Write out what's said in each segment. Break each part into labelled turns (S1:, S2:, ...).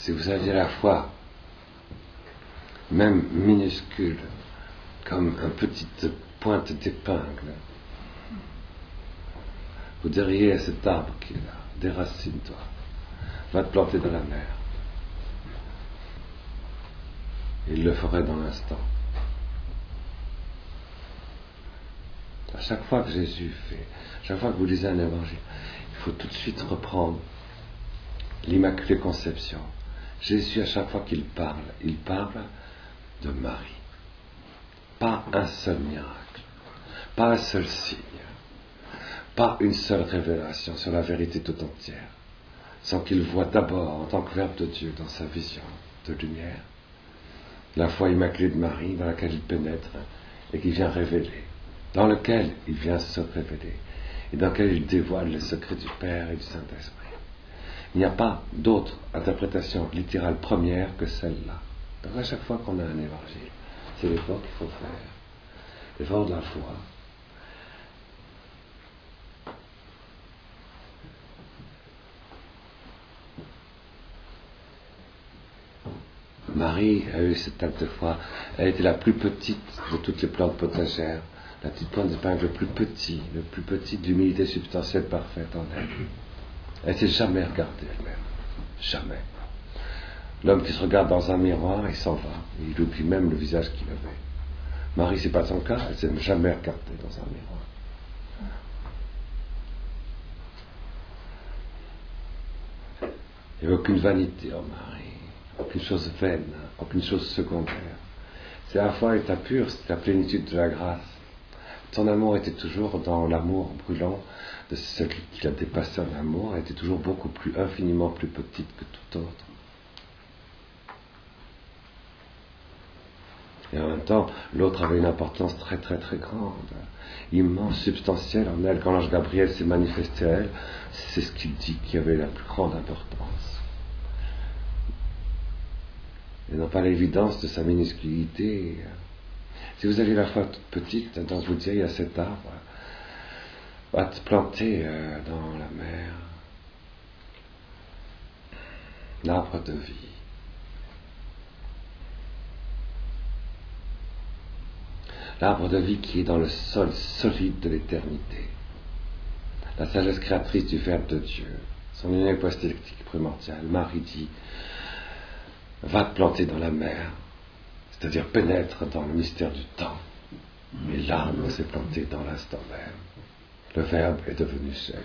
S1: si vous aviez la foi, même minuscule, comme une petite pointe d'épingle, vous diriez à cet arbre qui est là, déracine-toi, va te planter dans la mer. Il le ferait dans l'instant. À chaque fois que Jésus fait, chaque fois que vous lisez un évangile, il faut tout de suite reprendre l'Immaculée Conception. Jésus, à chaque fois qu'il parle de Marie. Pas un seul miracle, pas un seul signe, pas une seule révélation sur la vérité tout entière, sans qu'il voie d'abord, en tant que Verbe de Dieu, dans sa vision de lumière, la foi immaculée de Marie dans laquelle il pénètre et qui vient révéler, dans lequel il vient se révéler, et dans lequel il dévoile les secrets du Père et du Saint-Esprit. Il n'y a pas d'autre interprétation littérale première que celle-là. Donc à chaque fois qu'on a un évangile, c'est l'effort qu'il faut faire, l'effort de la foi. Marie a eu cette acte de foi. Elle était la plus petite de toutes les plantes potagères, la petite pointe d'épingle le plus petit de l'humilité substantielle parfaite en elle. Elle ne s'est jamais regardée elle-même. Jamais. L'homme qui se regarde dans un miroir, il s'en va. Il oublie même le visage qu'il avait. Marie, c'est pas son cas, elle ne s'est jamais regardée dans un miroir. Il n'y avait aucune vanité en Marie, aucune chose vaine, aucune chose secondaire. C'est à la fois l'état pur, c'est la plénitude de la grâce. Son amour était toujours dans l'amour brûlant de celui qui l'a dépassé en amour, elle était toujours beaucoup plus, infiniment plus petite que tout autre. Et en même temps, l'autre avait une importance très très très grande, immense, substantielle en elle. Quand l'ange Gabriel s'est manifesté à elle, c'est ce qu'il dit qui avait la plus grande importance. Et non pas l'évidence de sa minusculité. Si vous avez la foi toute petite, donc vous diriez à cet arbre, va te planter dans la mer, l'arbre de vie. L'arbre de vie qui est dans le sol solide de l'éternité. La sagesse créatrice du Verbe de Dieu, son union hypostétique primordiale. Marie dit, va te planter dans la mer, c'est-à-dire pénètre dans le mystère du temps. Et l'arbre s'est planté dans l'instant même. Le Verbe est devenu chair.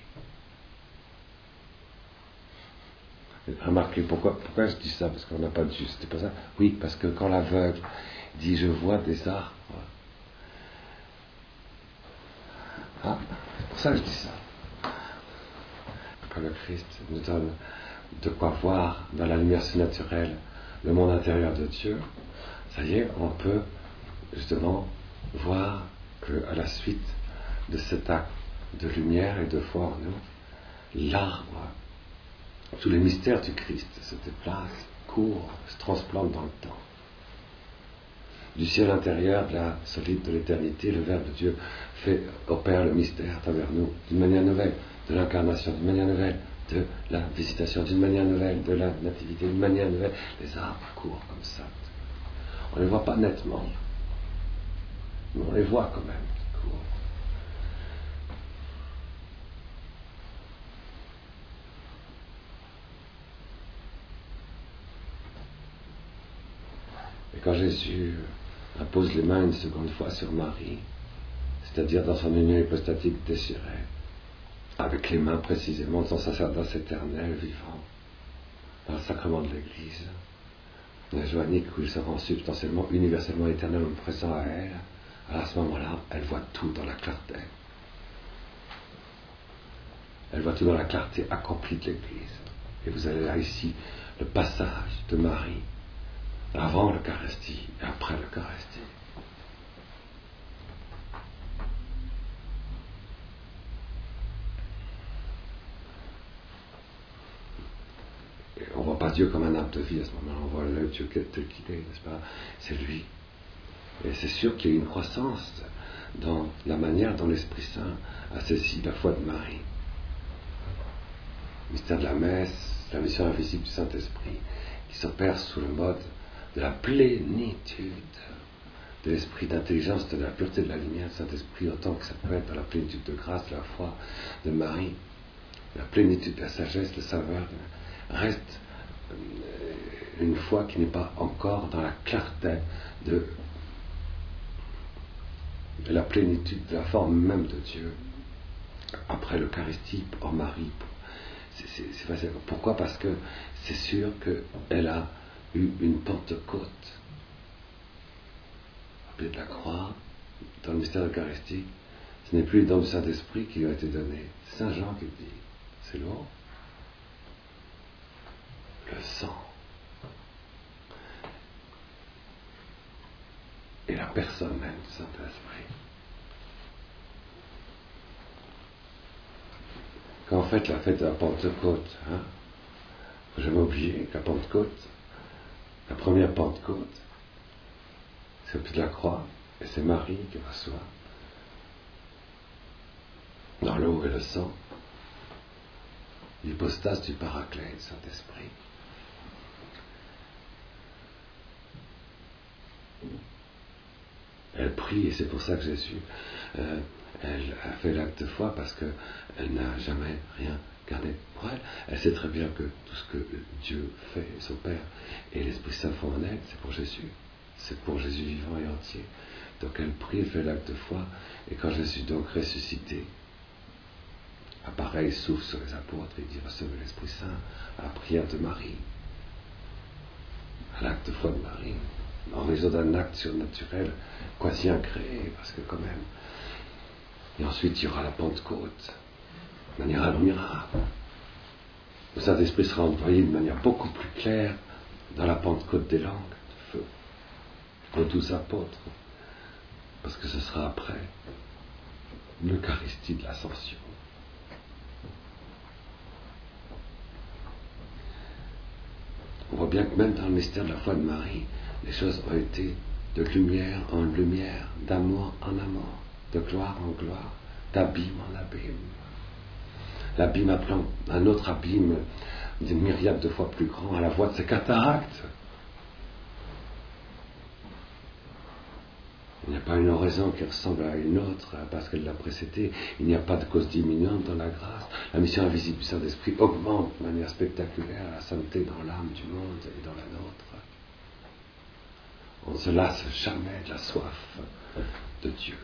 S1: Remarquez, pourquoi je dis ça? Parce qu'on n'a pas de juste. C'est pas ça? Oui, parce que quand l'aveugle dit je vois des arbres. Ah, c'est pour ça que je dis ça. Quand le Christ nous donne de quoi voir dans la lumière surnaturelle le monde intérieur de Dieu, ça y est, on peut justement voir qu'à la suite de cet acte de lumière et de foi en nous, l'arbre, tous les mystères du Christ se déplacent, courent, se transplantent dans le temps. Du ciel intérieur, de la solide de l'éternité, le Verbe de Dieu opère le mystère à travers nous d'une manière nouvelle, de l'incarnation, d'une manière nouvelle, de la visitation, d'une manière nouvelle, de la nativité, d'une manière nouvelle. Les arbres courent comme ça. On ne les voit pas nettement, mais on les voit quand même qui courent. Et quand Jésus impose les mains une seconde fois sur Marie, c'est-à-dire dans son union hypostatique déchirée, avec les mains précisément de son sacerdoce éternel vivant, dans le sacrement de l'Église, la joanique où il se rend substantiellement, universellement, éternellement présent à elle, alors à ce moment-là, elle voit tout dans la clarté. Elle voit tout dans la clarté accomplie de l'Église. Et vous avez là ici le passage de Marie avant l'Eucharistie et après l'Eucharistie. Et on ne voit pas Dieu comme un arbre de vie à ce moment-là, on voit le Dieu tel qu'il est, n'est-ce pas? C'est lui. Et c'est sûr qu'il y a une croissance dans la manière dont l'Esprit Saint a saisi la foi de Marie. Le mystère de la messe, la mission invisible du Saint-Esprit, qui s'opère sous le mode de la plénitude de l'esprit d'intelligence, de la pureté de la lumière du Saint-Esprit, autant que ça peut être dans la plénitude de grâce, de la foi de Marie, la plénitude de la sagesse, de saveur, reste une foi qui n'est pas encore dans la clarté de la plénitude de la forme même de Dieu. Après l'Eucharistie, en Marie, c'est facile. Pourquoi? Parce que c'est sûr qu'elle a eu une Pentecôte. Appelée de la croix, dans le mystère eucharistique, ce n'est plus les dons du Saint-Esprit qui lui ont été donnés. C'est Saint Jean qui le dit. C'est lourd. Le sang. Et la personne même du Saint-Esprit. Quand fait la fête de la Pentecôte, faut jamais oublier que la Pentecôte, la première Pentecôte, c'est au pied de la croix, et c'est Marie qui reçoit, dans l'eau et le sang, l'hypostase du Paraclet, du Saint-Esprit. Elle prie, et c'est pour ça que Jésus, elle a fait l'acte de foi, parce qu'elle n'a jamais rien gardé pour elle. Elle sait très bien que tout ce que Dieu fait, son Père, et l'Esprit Saint font en elle, c'est pour Jésus. C'est pour Jésus vivant et entier. Donc elle prie, elle fait l'acte de foi, et quand Jésus donc ressuscité, apparaît, il souffle sur les apôtres, il dit recevez l'Esprit Saint, à la prière de Marie, à l'acte de foi de Marie, en raison d'un acte surnaturel, quasi incréé, parce que quand même. Et ensuite il y aura la Pentecôte, de manière admirable. Le Saint-Esprit sera employé de manière beaucoup plus claire dans la Pentecôte des langues de feu, aux 12 apôtres, parce que ce sera après l'Eucharistie de l'Ascension. On voit bien que même dans le mystère de la foi de Marie, les choses ont été de lumière en lumière, d'amour en amour, de gloire en gloire, d'abîme en abîme. L'abîme appelant un autre abîme des myriades de fois plus grand à la voix de ses cataractes. Il n'y a pas une oraison qui ressemble à une autre parce qu'elle l'a précédée. Il n'y a pas de cause diminuante dans la grâce. La mission invisible du Saint-Esprit augmente de manière spectaculaire la sainteté dans l'âme du monde et dans la nôtre. On ne se lasse jamais de la soif de Dieu.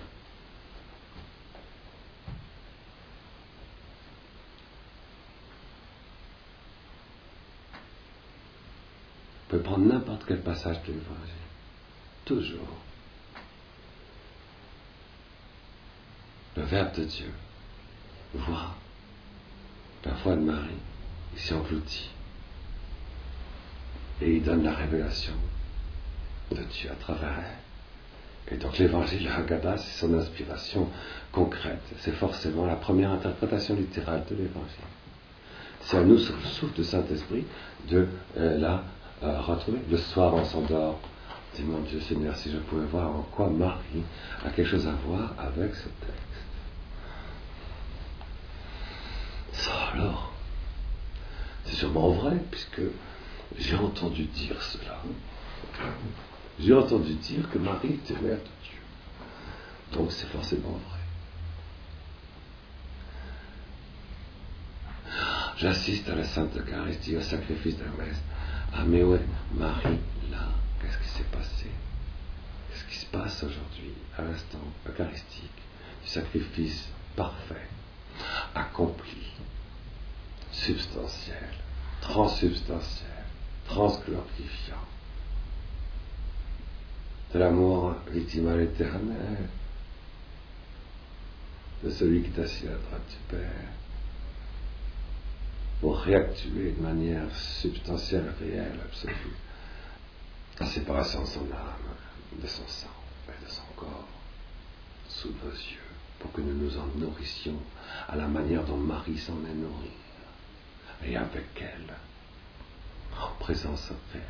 S1: Vous pouvez prendre n'importe quel passage de l'Évangile. Toujours. Le Verbe de Dieu voit la foi de Marie, il s'y engloutit. Et il donne la révélation de Dieu à travers elle. Et donc l'évangile, la Haggadah, c'est son inspiration concrète. C'est forcément la première interprétation littérale de l'évangile. C'est à nous, sur le souffle du Saint-Esprit, de la retrouver. Le soir, on s'endort. Dis mon Dieu Seigneur, si je pouvais voir en quoi Marie a quelque chose à voir avec ce texte. Ça alors, c'est sûrement vrai, puisque j'ai entendu dire cela. J'ai entendu dire que Marie était mère de Dieu. Donc c'est forcément vrai. J'assiste à la Sainte Eucharistie, au sacrifice de la messe. Ah mais ouais, Marie, là, qu'est-ce qui s'est passé? Qu'est-ce qui se passe aujourd'hui, à l'instant eucharistique, du sacrifice parfait, accompli, substantiel, transsubstantiel, transglorifiant, de l'amour victimal éternel, de celui qui est assis à la droite du Père, pour réactuer de manière substantielle, réelle, absolue, la séparation de son âme, de son sang et de son corps, sous nos yeux, pour que nous nous en nourrissions à la manière dont Marie s'en est nourrie, et avec elle, en présence réelle,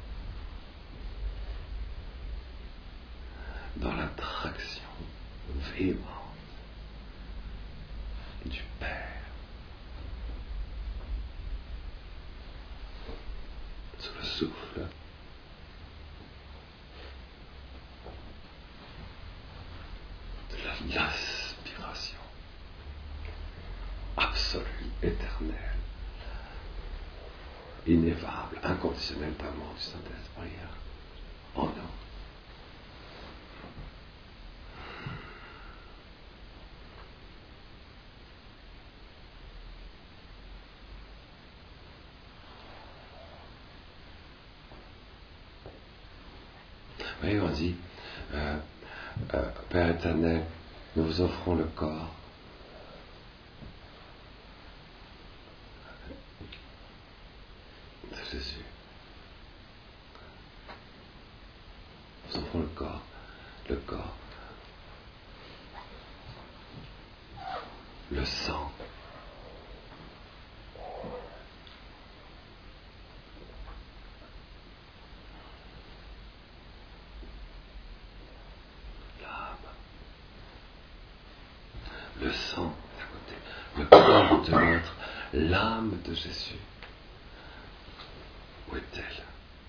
S1: dans l'attraction véhémente du Père. sous le souffle de l'aspiration absolue, éternelle, ineffable, inconditionnelle d'amour du Saint-Esprit en nous. Oui, on dit, Père éternel, nous vous offrons le corps de Jésus. Nous offrons le corps, le sang, l'âme, le sang d'un côté, le corps de l'autre, l'âme de Jésus. Où est-elle?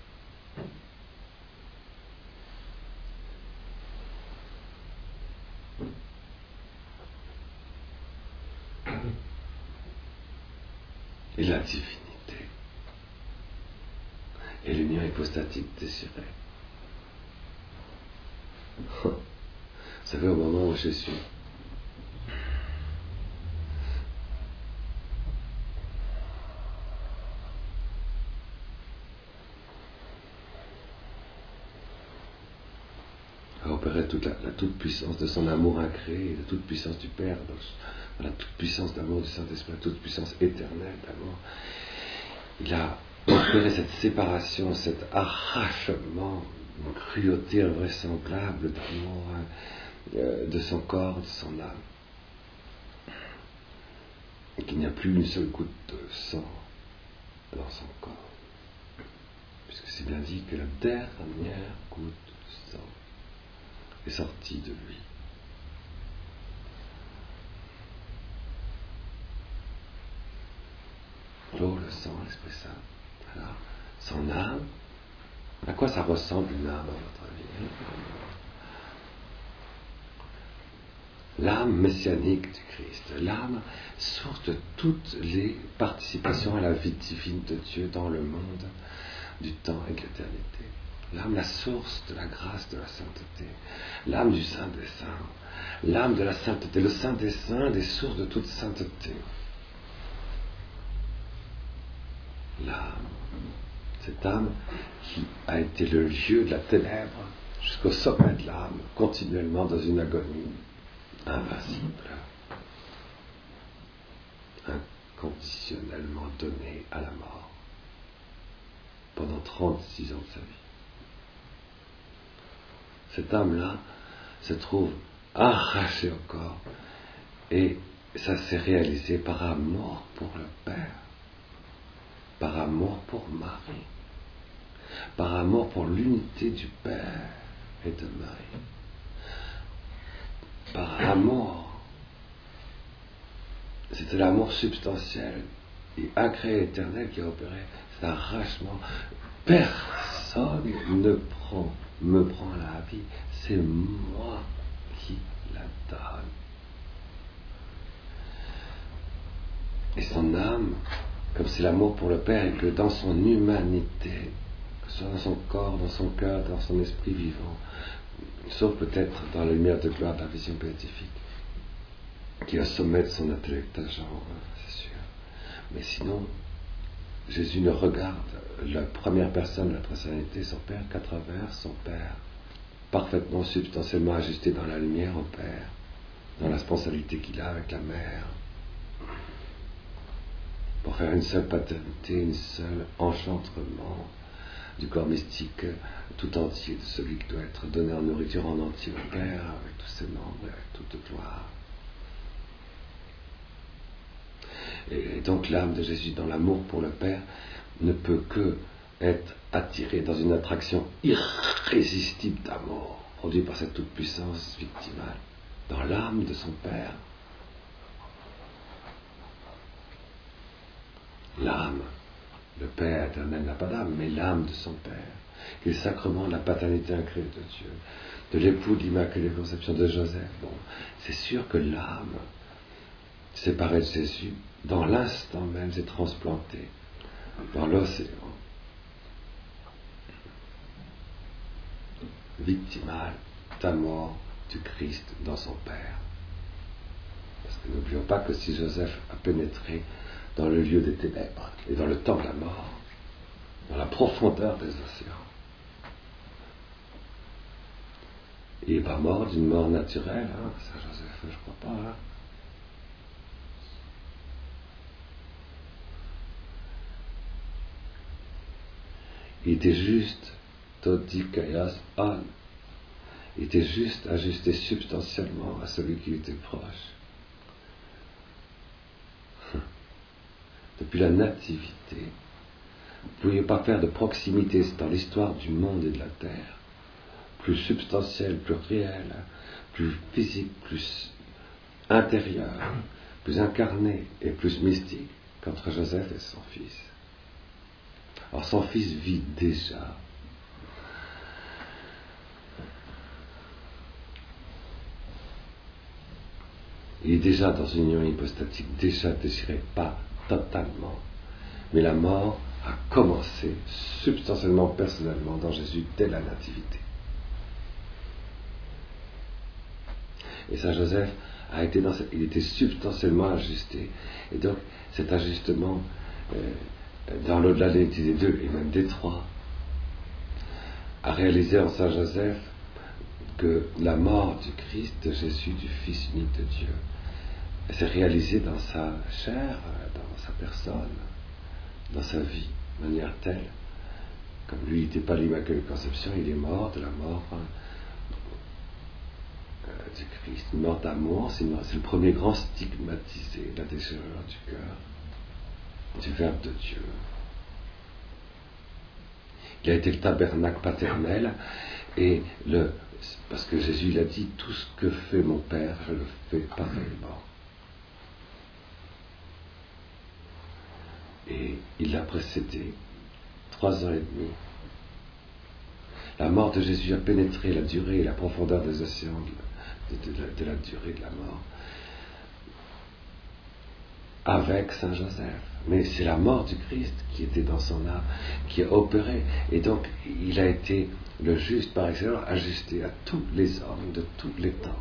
S1: Et la divinité et l'union hypostatique désirée. Vous savez, au moment où Jésus a opéré toute la toute-puissance de son amour incréé, la toute-puissance du Père, dans la toute-puissance d'amour du Saint-Esprit, la toute-puissance éternelle d'amour, il a opéré cette séparation, cet arrachement, une cruauté invraisemblable d'amour de son corps, de son âme. Et qu'il n'y a plus une seule goutte de sang dans son corps. Puisque c'est bien dit que la dernière goutte de sang est sortie de lui. L'eau, le sang, l'Esprit Saint. Alors, son âme, à quoi ça ressemble une âme à votre avis? L'âme messianique du Christ, l'âme source de toutes les participations à la vie divine de Dieu dans le monde du temps et de l'éternité. L'âme, la source de la grâce de la sainteté, l'âme du Saint des Saints, l'âme de la sainteté, le Saint des Saints, des sources de toute sainteté. L'âme, cette âme qui a été le lieu de la ténèbre jusqu'au sommet de l'âme, continuellement dans une agonie invincible, inconditionnellement donnée à la mort pendant 36 ans de sa vie. Cette âme-là se trouve arrachée au corps et ça s'est réalisé par amour pour le Père, par amour pour Marie, par amour pour l'unité du Père et de Marie, par amour. C'était l'amour substantiel et incréé éternel qui a opéré cet arrachement. Personne ne me prend la vie, c'est moi qui la donne. Et son âme, comme c'est l'amour pour le Père, et que dans son humanité, que ce soit dans son corps, dans son cœur, dans son esprit vivant, sauf peut-être dans la lumière de gloire de la vision béatifique, qui est au sommet de son intellect agent, c'est sûr. Mais sinon, Jésus ne regarde la première personne de la personnalité, son Père, qu'à travers son Père, parfaitement, substantiellement ajusté dans la lumière au Père, dans la responsabilité qu'il a avec la Mère, pour faire une seule paternité, une seule enchantement du corps mystique tout entier, de celui qui doit être donné en nourriture en entier au Père, avec tous ses membres, avec toute gloire. Et donc l'âme de Jésus, dans l'amour pour le Père, ne peut que être attirée dans une attraction irrésistible d'amour, produite par cette toute-puissance victimale, dans l'âme de son Père. L'âme Le Père éternel n'a pas d'âme, mais l'âme de son Père, qui est le sacrement de la paternité incréée de Dieu, de l'époux de l'Immaculée Conception de Joseph. Bon, c'est sûr que l'âme, séparée de Jésus, dans l'instant même, s'est transplantée dans l'océan victimal d'amour du Christ dans son Père. Parce que n'oublions pas que si Joseph a pénétré dans le lieu des ténèbres et dans le temps de la mort, dans la profondeur des océans, il n'est pas mort d'une mort naturelle, Saint Joseph, je crois pas. Il était juste, Todikaias An. Il était juste ajusté substantiellement à celui qui lui était proche. Depuis la nativité, vous ne pouviez pas faire de proximité dans l'histoire du monde et de la terre, plus substantielle, plus réelle, plus physique, plus intérieure, plus incarnée et plus mystique qu'entre Joseph et son fils. Alors son fils vit déjà. Il est déjà dans une union hypostatique, déjà désiré, pas totalement. Mais la mort a commencé substantiellement, personnellement, dans Jésus dès la nativité. Et Saint Joseph il était substantiellement ajusté. Et donc, cet ajustement, dans l'au-delà des deux et même des trois, a réalisé en Saint Joseph que la mort du Christ, de Jésus, du Fils unique de Dieu, s'est réalisée dans sa chair, dans sa personne, dans sa vie, de manière telle, comme lui n'était pas l'Immaculée Conception, il est mort de la mort du Christ, une mort d'amour, c'est le premier grand stigmatisé, la déchirure du cœur, du Verbe de Dieu. Il a été le tabernacle paternel, et parce que Jésus l'a dit, tout ce que fait mon Père, je le fais pareillement. Et il l'a précédé 3 ans et demi. La mort de Jésus a pénétré la durée et la profondeur des océans de la durée de la mort avec Saint Joseph. Mais c'est la mort du Christ qui était dans son âme, qui a opéré. Et donc, il a été le juste par excellence, ajusté à tous les hommes de tous les temps.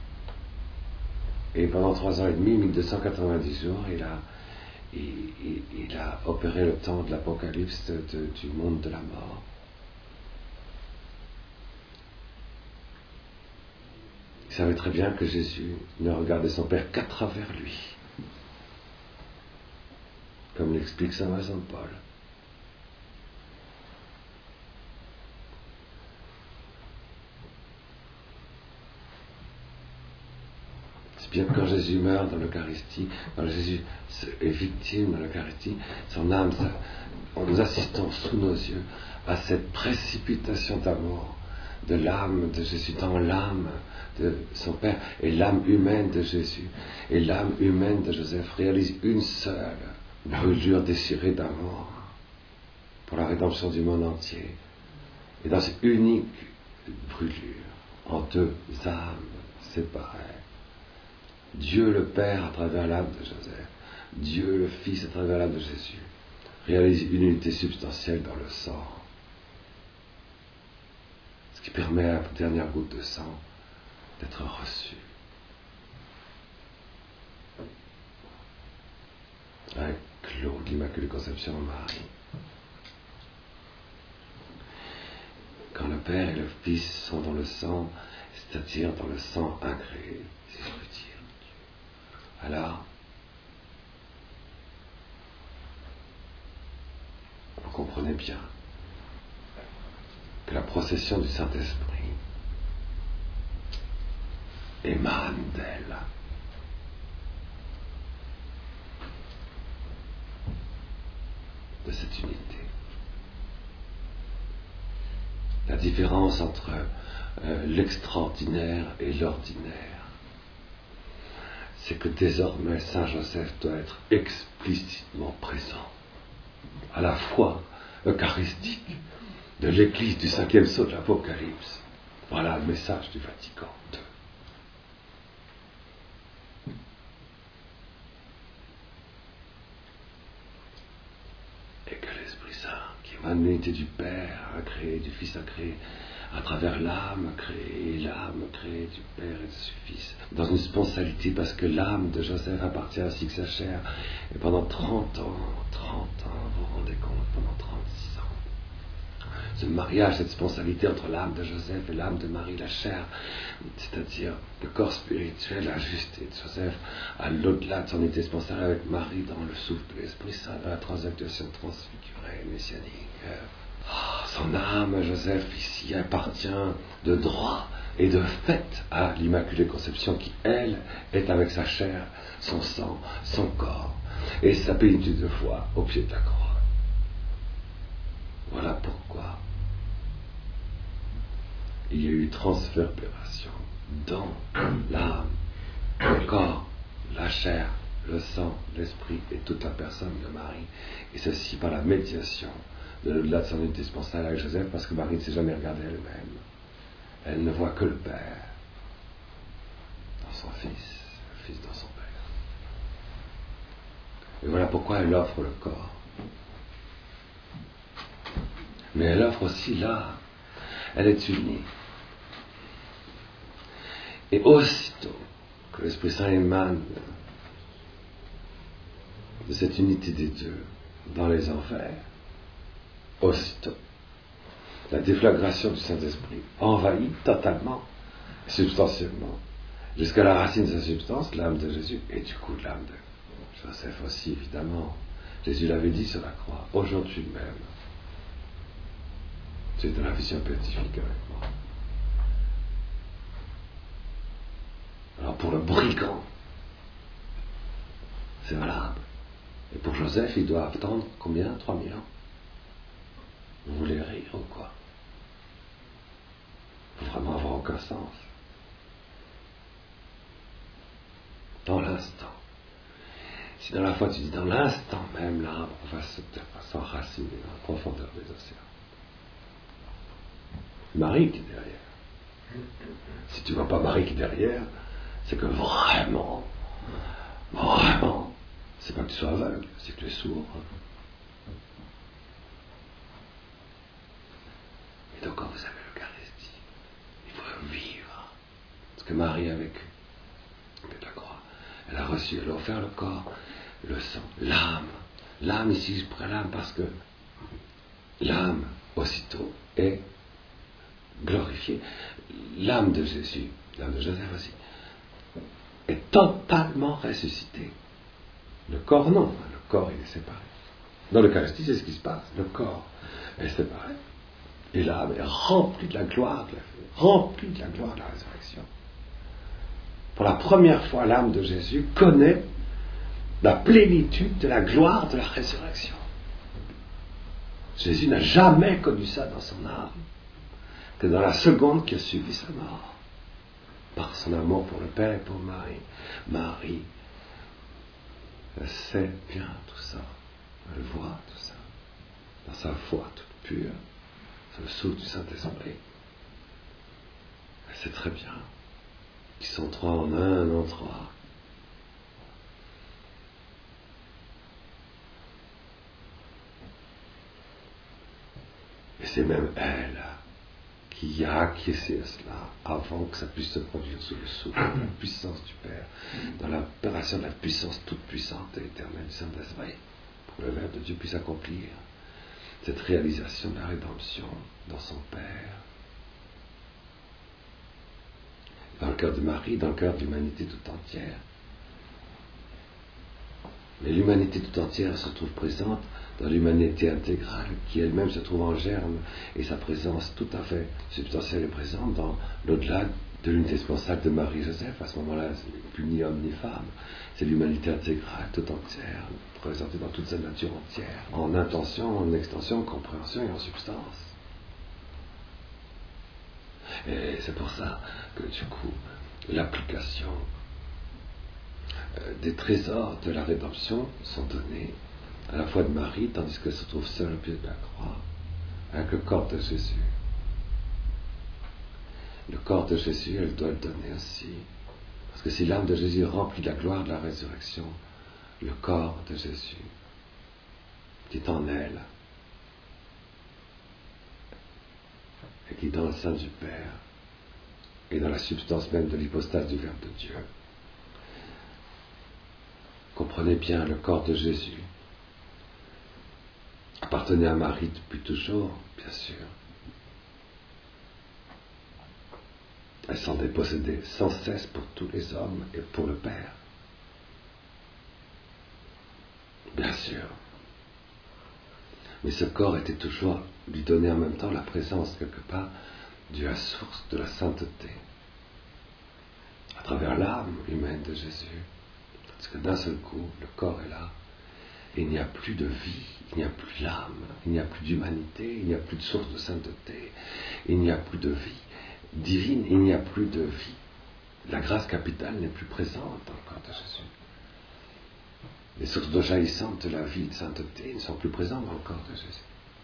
S1: Et pendant 3 ans et demi, 1290 jours, il a opéré le temps de l'apocalypse du monde de la mort. Il savait très bien que Jésus ne regardait son Père qu'à travers lui, comme l'explique saint Vincent de Paul. C'est bien que quand Jésus meurt dans l'Eucharistie, quand Jésus est victime dans l'Eucharistie, son âme, nous assistons sous nos yeux à cette précipitation d'amour de l'âme de Jésus dans l'âme de son Père, et l'âme humaine de Jésus et l'âme humaine de Joseph réalisent une seule brûlure déchirée d'amour pour la rédemption du monde entier. Et dans cette unique brûlure, en 2 âmes séparées, Dieu le Père à travers l'âme de Joseph, Dieu le Fils à travers l'âme de Jésus, réalise une unité substantielle dans le sang, ce qui permet à la dernière goutte de sang d'être reçue. Avec l'eau de l'Immaculée Conception en Marie. Quand le Père et le Fils sont dans le sang, c'est-à-dire dans le sang incréé, si je puis dire, alors vous comprenez bien que la procession du Saint-Esprit émane d'elle. De cette unité. La différence entre l'extraordinaire et l'ordinaire, c'est que désormais Saint Joseph doit être explicitement présent à la foi eucharistique de l'Église du 5e sceau de l'Apocalypse. Voilà le message du Vatican II. Et que l'Esprit Saint, qui émane de l'unité du Père, a créé, du Fils a créé, à travers l'âme créée du Père et de son Fils, dans une spontanéité, parce que l'âme de Joseph appartient ainsi que sa chair, et pendant 30 ans, vous vous rendez compte, pendant 36 ans, ce mariage, cette spontanéité entre l'âme de Joseph et l'âme de Marie, la chair, c'est-à-dire le corps spirituel, la justice de Joseph, à l'au-delà de son unité spontanée avec Marie dans le souffle de l'Esprit Saint, dans la transactuation transfigurée, messianique. Son âme, Joseph, ici, appartient de droit et de fait à l'Immaculée Conception qui, elle, est avec sa chair, son sang, son corps et sa plénitude de foi au pied de la croix. Voilà pourquoi il y a eu transverbération dans l'âme, le corps, la chair, le sang, l'esprit et toute la personne de Marie, et ceci par la médiation de l'au-delà de son unité spontanée avec Joseph, parce que Marie ne s'est jamais regardée elle-même. Elle ne voit que le Père dans son Fils, le Fils dans son Père. Et voilà pourquoi elle offre le corps. Mais elle offre aussi l'âme. Elle est unie. Et aussitôt que l'Esprit Saint émane de cette unité des deux dans les enfers, aussitôt, la déflagration du Saint-Esprit envahit totalement, substantiellement, jusqu'à la racine de sa substance, l'âme de Jésus, et du coup l'âme de Joseph aussi, évidemment. Jésus l'avait dit sur la croix, aujourd'hui même, tu es dans la vision béatifique avec moi. Alors pour le brigand, c'est valable. Et pour Joseph, il doit attendre combien? 3000 ans. Vous voulez rire ou quoi? Il faut vraiment avoir aucun sens. Dans l'instant. Si dans la foi tu dis dans l'instant même, l'arbre va s'enraciner dans la profondeur des océans. Marie qui est derrière. Si tu ne vois pas Marie qui est derrière, c'est que vraiment, c'est pas que tu sois aveugle, c'est que tu es sourd. Et donc quand vous avez l'Eucharistie, il faut vivre ce que Marie a vécu. Avec la croix. Elle a reçu, elle a offert le corps, le sang, l'âme. L'âme ici, je prends l'âme parce que l'âme, aussitôt, est glorifiée. L'âme de Jésus, l'âme de Joseph aussi, est totalement ressuscitée. Le corps, non. Le corps, il est séparé. Dans l'Eucharistie, c'est ce qui se passe. Le corps est séparé. Et l'âme est remplie de la gloire de la résurrection. Pour la première fois, l'âme de Jésus connaît la plénitude de la gloire de la résurrection. Jésus n'a jamais connu ça dans son âme, que dans la seconde qui a suivi sa mort, par son amour pour le Père et pour Marie. Marie, elle sait bien tout ça, elle voit tout ça, dans sa foi toute pure, sous le sceau du Saint-Esprit. Elle sait très bien qu'ils sont trois en un en trois. Et c'est même elle qui a acquiescé à cela avant que ça puisse se produire sous le sceau de la puissance du Père, dans l'opération de la puissance toute puissante et éternelle du Saint-Esprit, pour que le Verbe de Dieu puisse accomplir cette réalisation de la rédemption dans son Père. Dans le cœur de Marie, dans le cœur de l'humanité tout entière. Mais l'humanité tout entière se trouve présente dans l'humanité intégrale, qui elle-même se trouve en germe, et sa présence tout à fait substantielle est présente dans l'au-delà de l'unité spontanée de Marie-Joseph. À ce moment-là, c'est plus ni homme ni femme, c'est l'humanité intégrale, tout entière, présentée dans toute sa nature entière, en intention, en extension, en compréhension et en substance. Et c'est pour ça que du coup, l'application des trésors de la rédemption sont donnés à la fois de Marie, tandis qu'elle se trouve seule au pied de la croix, avec le corps de Jésus. Le corps de Jésus, elle doit le donner aussi. Parce que si l'âme de Jésus remplit la gloire de la résurrection, le corps de Jésus, qui est en elle, et qui est dans le sein du Père, et dans la substance même de l'hypostase du Verbe de Dieu. Comprenez bien, le corps de Jésus appartenait à Marie depuis toujours, bien sûr. Elle s'en dépossédait sans cesse pour tous les hommes et pour le Père. Bien sûr. Mais ce corps était toujours lui donner en même temps la présence, quelque part, de la source de la sainteté, à travers l'âme humaine de Jésus. Parce que d'un seul coup, le corps est là, et il n'y a plus de vie, il n'y a plus l'âme, il n'y a plus d'humanité, il n'y a plus de source de sainteté, il n'y a plus de vie divine, il n'y a plus de vie. La grâce capitale n'est plus présente dans le corps de Jésus. Les sources d'eau jaillissantes de la vie de sainteté ne sont plus présentes dans le corps de Jésus.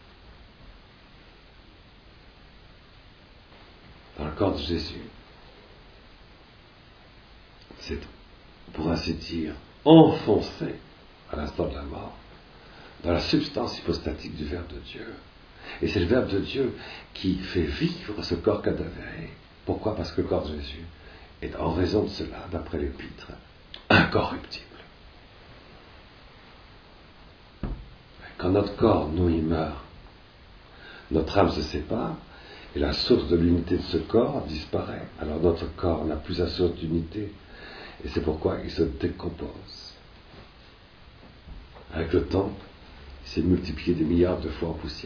S1: Dans le corps de Jésus, c'est, pour ainsi dire, enfoncé à l'instant de la mort dans la substance hypostatique du Verbe de Dieu. Et c'est le Verbe de Dieu qui fait vivre ce corps cadavéré. Pourquoi ? Parce que le corps de Jésus est, en raison de cela, d'après l'Épître, incorruptible. Quand notre corps, nous, il meurt, notre âme se sépare, et la source de l'unité de ce corps disparaît. Alors notre corps n'a plus sa source d'unité, et c'est pourquoi il se décompose. Avec le temps, il s'est multiplié des milliards de fois en poussière.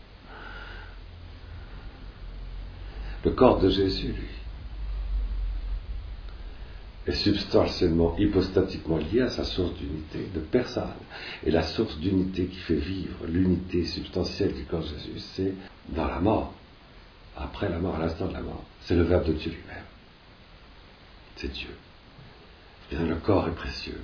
S1: Le corps de Jésus, lui, est substantiellement, hypostatiquement lié à sa source d'unité de personne. Et la source d'unité qui fait vivre l'unité substantielle du corps de Jésus, c'est dans la mort. Après la mort, à l'instant de la mort. C'est le Verbe de Dieu lui-même. C'est Dieu. Et le corps est précieux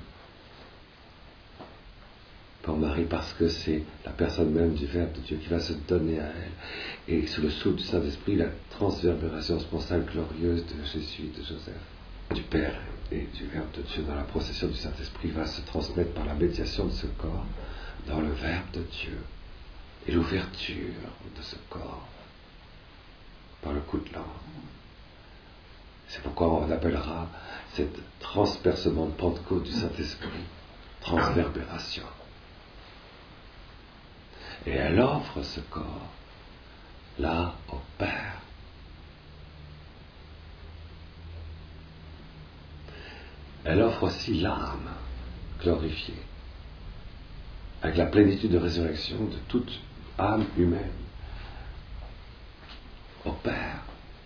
S1: pour Marie parce que c'est la personne même du Verbe de Dieu qui va se donner à elle. Et sous le sceau du Saint-Esprit, la transverbération sponsale glorieuse de Jésus et de Joseph, du Père et du Verbe de Dieu dans la procession du Saint-Esprit va se transmettre par la médiation de ce corps dans le Verbe de Dieu et l'ouverture de ce corps par le coup de langue. C'est pourquoi on appellera cet transpercement de Pentecôte du Saint-Esprit transverbération. Et elle offre ce corps là au Père. Elle offre aussi l'âme glorifiée, avec la plénitude de résurrection de toute âme humaine, au Père.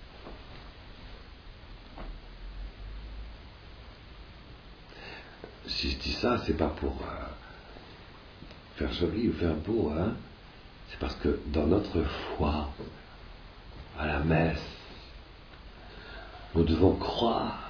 S1: Si je dis ça, c'est pas pour faire joli ou faire beau, hein. C'est parce que dans notre foi, à la messe, nous devons croire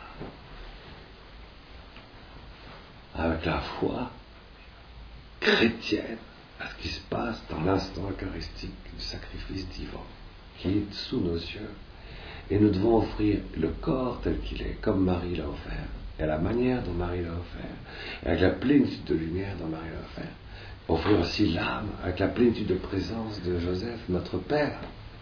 S1: avec la foi chrétienne à ce qui se passe dans l'instant eucharistique du sacrifice divin qui est sous nos yeux. Et nous devons offrir le corps tel qu'il est, comme Marie l'a offert, et à la manière dont Marie l'a offert, et avec la plénitude de lumière dont Marie l'a offert. Offrir aussi l'âme avec la plénitude de présence de Joseph, notre Père.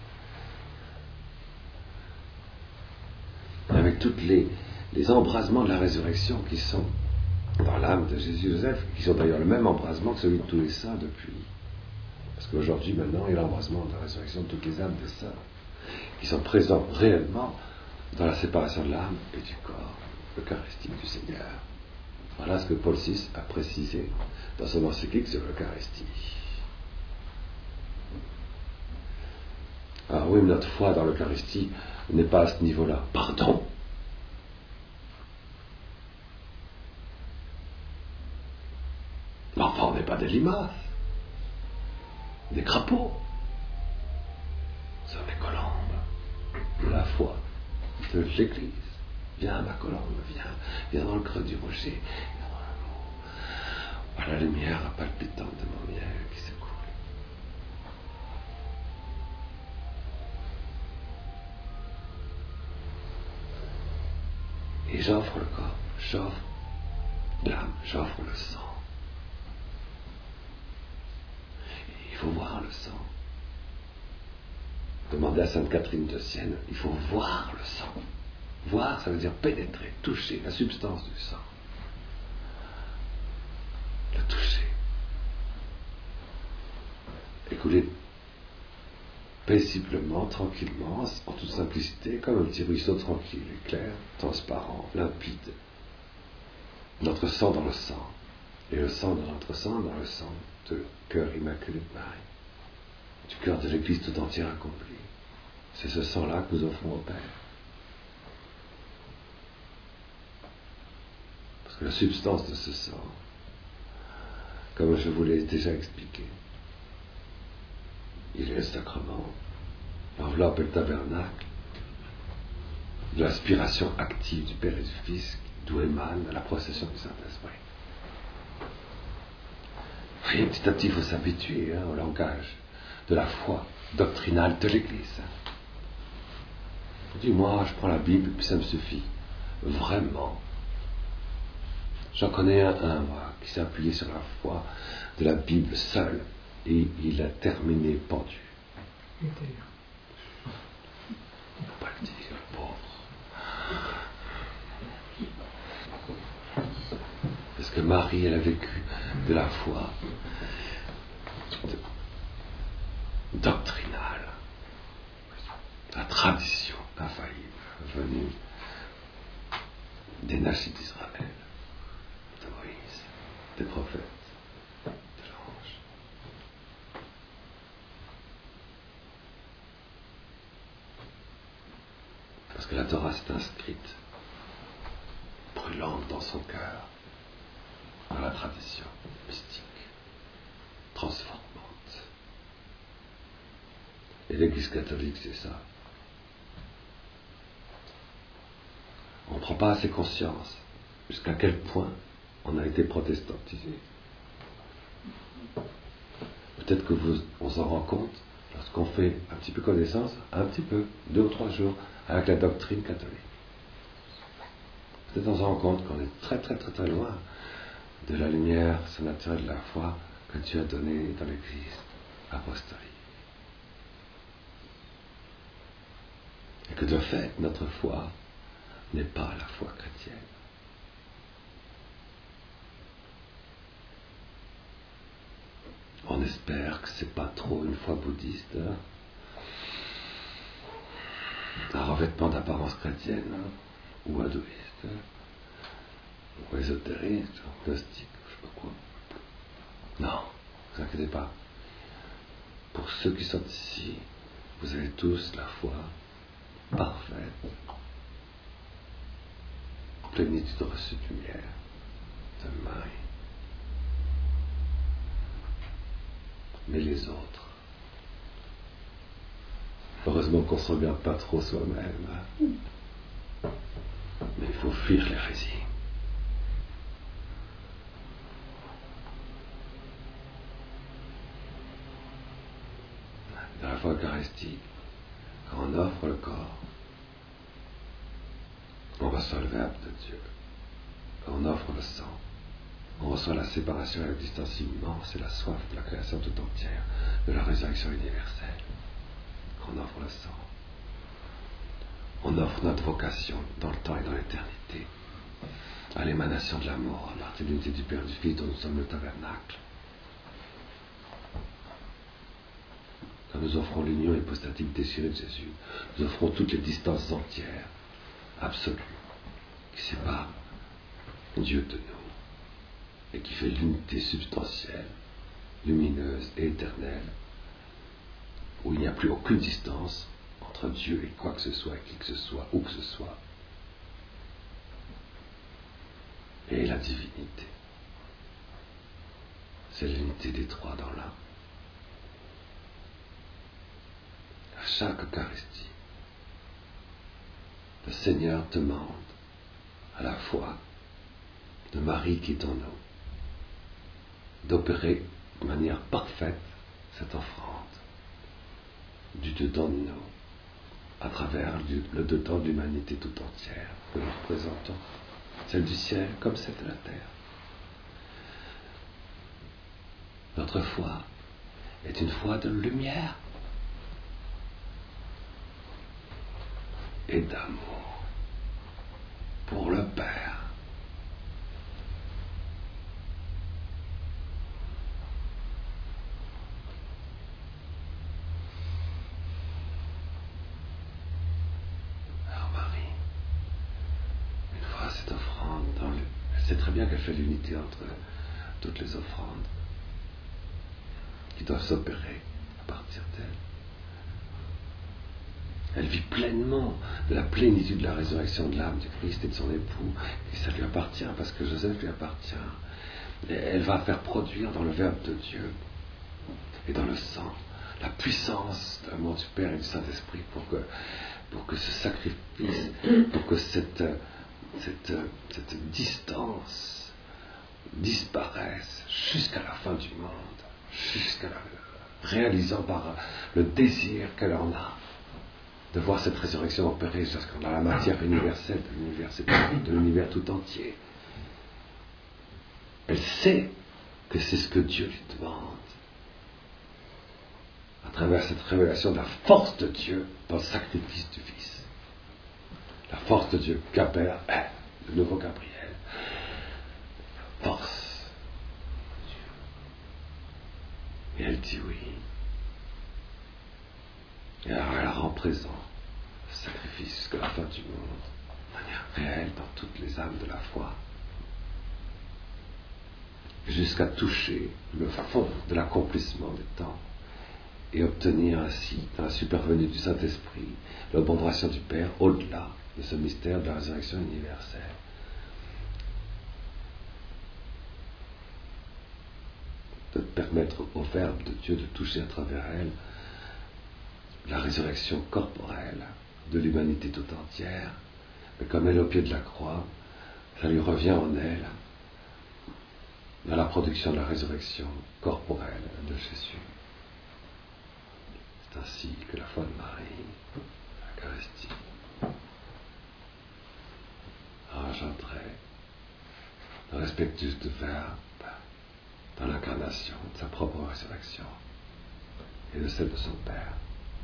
S1: Avec tous les embrasements de la résurrection qui sont dans l'âme de Jésus-Joseph, qui sont d'ailleurs le même embrasement que celui de tous les saints depuis. Parce qu'aujourd'hui, maintenant, il y a l'embrasement de la résurrection de toutes les âmes des saints, qui sont présents réellement dans la séparation de l'âme et du corps eucharistique du Seigneur. Voilà ce que Paul VI a précisé dans son encyclique sur l'Eucharistie. Alors oui, mais notre foi dans l'Eucharistie n'est pas à ce niveau-là. Pardon. Mais enfin, on n'est pas des limaces, des crapauds. Nous sommes les colombes de la foi de l'Église. Viens, ma colombe, viens dans le creux du rocher. à la lumière palpitante de mon miel qui s'écoule. Et j'offre le corps, j'offre l'âme, j'offre le sang. Il faut voir le sang. Demandez à Sainte Catherine de Sienne, il faut voir le sang. Voir, ça veut dire pénétrer, toucher la substance du sang. Le toucher. Écouler paisiblement, tranquillement, en toute simplicité, comme un petit ruisseau tranquille et clair, transparent, limpide. Notre sang dans le sang, et le sang de notre sang dans le sang de cœur immaculé de Marie, du cœur de l'Église tout entière accomplie. C'est ce sang-là que nous offrons au Père. Parce que la substance de ce sang, comme je vous l'ai déjà expliqué, il est le sacrement, l'enveloppe et le tabernacle, de l'aspiration active du Père et du Fils, d'où émane la procession du Saint-Esprit. Vous voyez, petit à petit, il faut s'habituer au langage de la foi doctrinale de l'Église. Dis-moi, je prends la Bible, puis ça me suffit. Vraiment. J'en connais un moi, qui s'est appuyé sur la foi de la Bible seule, et il a terminé pendu. Il ne faut pas le dire, le pauvre. Parce que Marie, elle a vécu de la foi doctrinale, la tradition infaillible venue des nations d'Israël, de Moïse, des prophètes, de l'ange. Parce que la Torah s'est inscrite, brûlante dans son cœur, dans la tradition mystique, transformante. Et l'Église catholique, c'est ça. On ne prend pas assez conscience jusqu'à quel point on a été protestantisé. Peut-être que on s'en rend compte lorsqu'on fait un petit peu connaissance, un petit peu, 2 ou 3 jours, avec la doctrine catholique. Peut-être on s'en rend compte qu'on est très très très très loin de la lumière surnaturelle de la foi que Dieu a donnée dans l'Église apostolique. Et que de fait, notre foi n'est pas la foi chrétienne. On espère que c'est pas trop une foi bouddhiste, un revêtement d'apparence chrétienne, ou hindouiste, ou ésotériste, ou gnostique, je sais pas quoi. Non, ne vous inquiétez pas. Pour ceux qui sont ici, vous avez tous la foi parfaite, plénitude reçue de lumière, de Marie. Mais les autres, heureusement qu'on ne se regarde pas trop soi-même, mais il faut fuir l'hérésie. Dans la foi eucharistique, quand on offre le corps, on reçoit le Verbe de Dieu. Quand on offre le sang, on reçoit la séparation et la distance immense et la soif de la création tout entière, de la résurrection universelle. Quand on offre le sang, on offre notre vocation dans le temps et dans l'éternité, à l'émanation de l'amour, à partir de l'unité du Père et du Fils dont nous sommes le tabernacle. Quand nous offrons l'union hypostatique désirée de Jésus, nous offrons toutes les distances entières, absolues, qui séparent Dieu de nous et qui fait l'unité substantielle, lumineuse et éternelle, où il n'y a plus aucune distance entre Dieu et quoi que ce soit, qui que ce soit, où que ce soit, et la divinité. C'est l'unité des trois dans l'un. À chaque Eucharistie, le Seigneur demande à la foi de Marie qui est en nous d'opérer de manière parfaite cette offrande du dedans de nous, à travers le dedans de l'humanité tout entière que nous représentons, celle du ciel comme celle de la terre. Notre foi est une foi de lumière et d'amour pour le Père. Alors Marie, une fois cette offrande, elle sait très bien qu'elle fait l'unité entre toutes les offrandes qui doivent s'opérer à partir d'elle. Elle vit pleinement de la plénitude de la résurrection de l'âme du Christ et de son époux, et ça lui appartient parce que Joseph lui appartient. Et elle va faire produire dans le Verbe de Dieu et dans le sang la puissance de l'amour du Père et du Saint-Esprit pour que ce sacrifice, pour que cette distance disparaisse jusqu'à la fin du monde, réalisant par le désir qu'elle en a de voir cette résurrection opérer jusqu'à la matière universelle de l'univers tout entier. Elle sait que c'est ce que Dieu lui demande à travers cette révélation de la force de Dieu dans le sacrifice du Fils. La force de Dieu, Gabriel est le nouveau Gabriel. La force de Dieu. Et elle dit oui. Et alors elle rend présent le sacrifice jusqu'à la fin du monde, de manière réelle dans toutes les âmes de la foi, jusqu'à toucher le fond de l'accomplissement des temps et obtenir ainsi, dans la supervenue du Saint-Esprit, l'abondation du Père au-delà de ce mystère de la résurrection universelle. De permettre au Verbe de Dieu de toucher à travers elle la résurrection corporelle de l'humanité tout entière, mais comme elle est au pied de la croix, ça lui revient en elle dans la production de la résurrection corporelle de Jésus. C'est ainsi que la foi de Marie, l'Eucharistie, engendrait le respectus de Verbe dans l'incarnation de sa propre résurrection et de celle de son Père.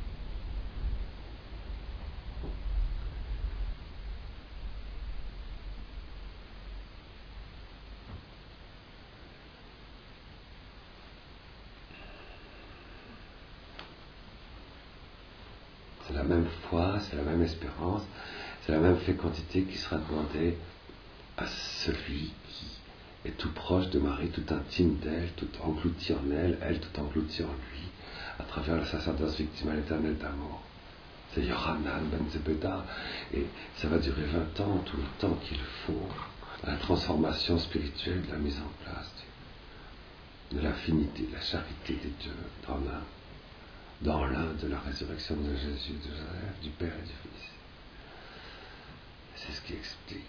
S1: C'est la même foi, c'est la même espérance, c'est la même fécondité qui sera demandée à celui qui est tout proche de Marie, tout intime d'elle, tout englouti en elle, elle tout engloutie en lui, à travers le sacerdoce victimal éternel d'amour. C'est Yohanan ben Zebeda, et ça va durer 20 ans, tout le temps qu'il faut, à la transformation spirituelle, de la mise en place de l'affinité, de la charité des deux dans l'un de la résurrection de Jésus, de Joseph, du Père et du Fils. C'est ce qui explique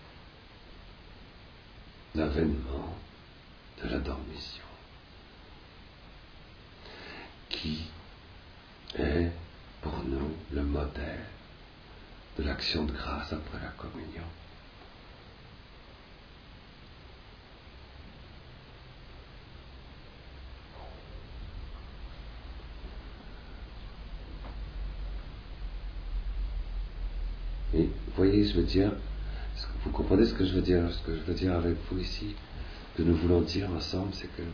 S1: l'avènement de la dormition, qui est pour nous le modèle de l'action de grâce après la communion. Et vous voyez, je veux dire, vous comprenez ce que je veux dire avec vous ici, ce que nous voulons dire ensemble, c'est que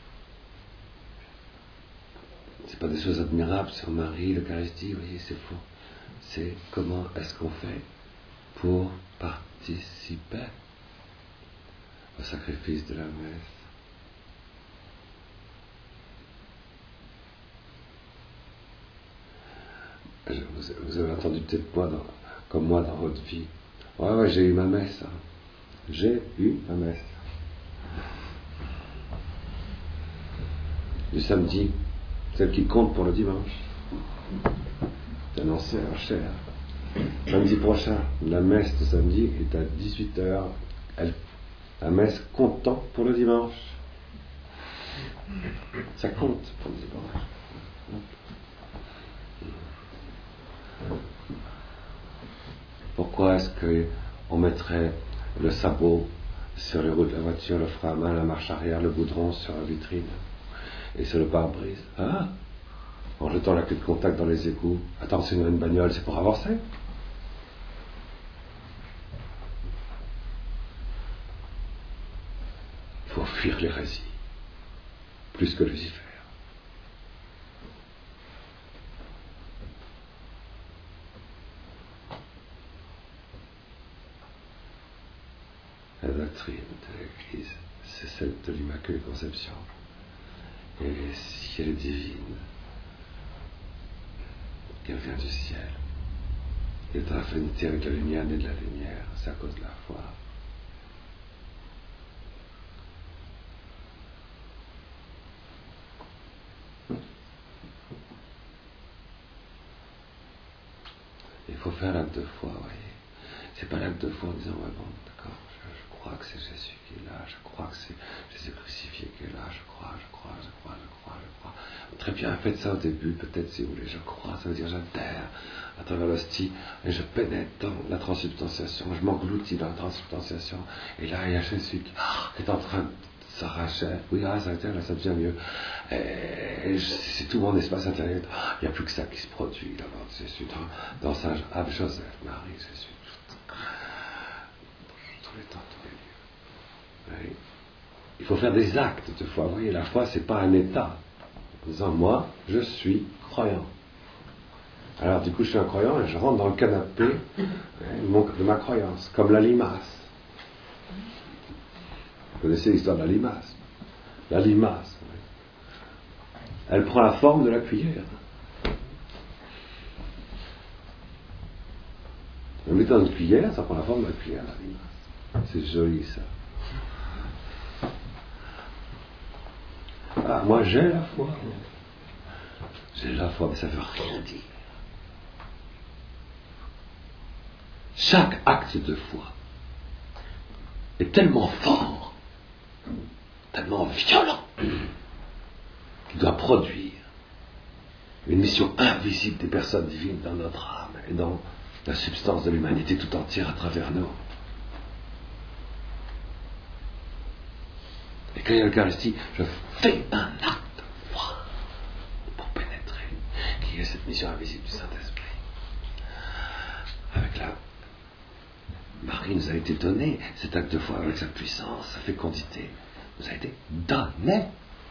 S1: c'est pas des choses admirables sur Marie, l'Eucharistie, vous voyez, c'est faux. C'est comment est-ce qu'on fait pour participer au sacrifice de la messe. Vous avez entendu peut-être comme moi dans votre vie. Ouais, j'ai eu ma messe. Hein. J'ai eu ma messe. Du samedi, celle qui compte pour le dimanche. C'est annoncé à cher. Samedi prochain, la messe de samedi est à 18h. La messe comptant pour le dimanche. Ça compte pour le dimanche. Pourquoi est-ce qu'on mettrait le sabot sur les roues de la voiture, le frein à main, la marche arrière, le goudron sur la vitrine et sur le pare-brise? En jetant la clé de contact dans les égouts. Attention, une bagnole, c'est pour avancer. Il faut fuir l'hérésie, plus que Lucifer. La doctrine de l'Église, c'est celle de l'Immaculée Conception. Et si elle est divine, qu'elle vient du ciel, et est en affinité avec la lumière née de la lumière, c'est à cause de la foi. Il faut faire l'acte de foi, vous voyez. C'est pas l'acte de foi en disant, ouais, bon, d'accord, je crois que c'est Jésus qui est là, je crois que c'est Jésus crucifié qui est là, je crois. Très bien, faites ça au début, peut-être si vous voulez, je crois, ça veut dire j'adhère à travers l'hostie, et je pénètre dans la transsubstantiation, je m'engloutis dans la transsubstantiation, et là, il y a Jésus qui est en train de s'arracher, oui, ça devient mieux, et c'est tout mon espace intérieur, il n'y a plus que ça qui se produit là-bas, Jésus, dans Saint Joseph, Marie, Jésus, tous les temps, tous les lieux. Oui. Il faut faire des actes de foi. Vous voyez, la foi, c'est pas un état. En disant, moi, je suis croyant. Alors, du coup, je suis un croyant et je rentre dans le canapé de ma croyance, comme la limace. Vous connaissez l'histoire de la limace? La limace, oui. Elle prend la forme de la cuillère. On met dans une cuillère, ça prend la forme de la cuillère, la limace. C'est joli, ça. Moi j'ai la foi. J'ai la foi, mais ça ne veut rien dire. Chaque acte de foi est tellement fort, tellement violent, qu'il doit produire une mission invisible des personnes divines dans notre âme et dans la substance de l'humanité tout entière à travers nous. Et quand il y a l'Eucharistie, je fais un acte de foi pour pénétrer, qui est cette mission invisible du Saint-Esprit. Avec la Marie nous a été donnée, cet acte de foi avec sa puissance, sa fécondité, nous a été donné.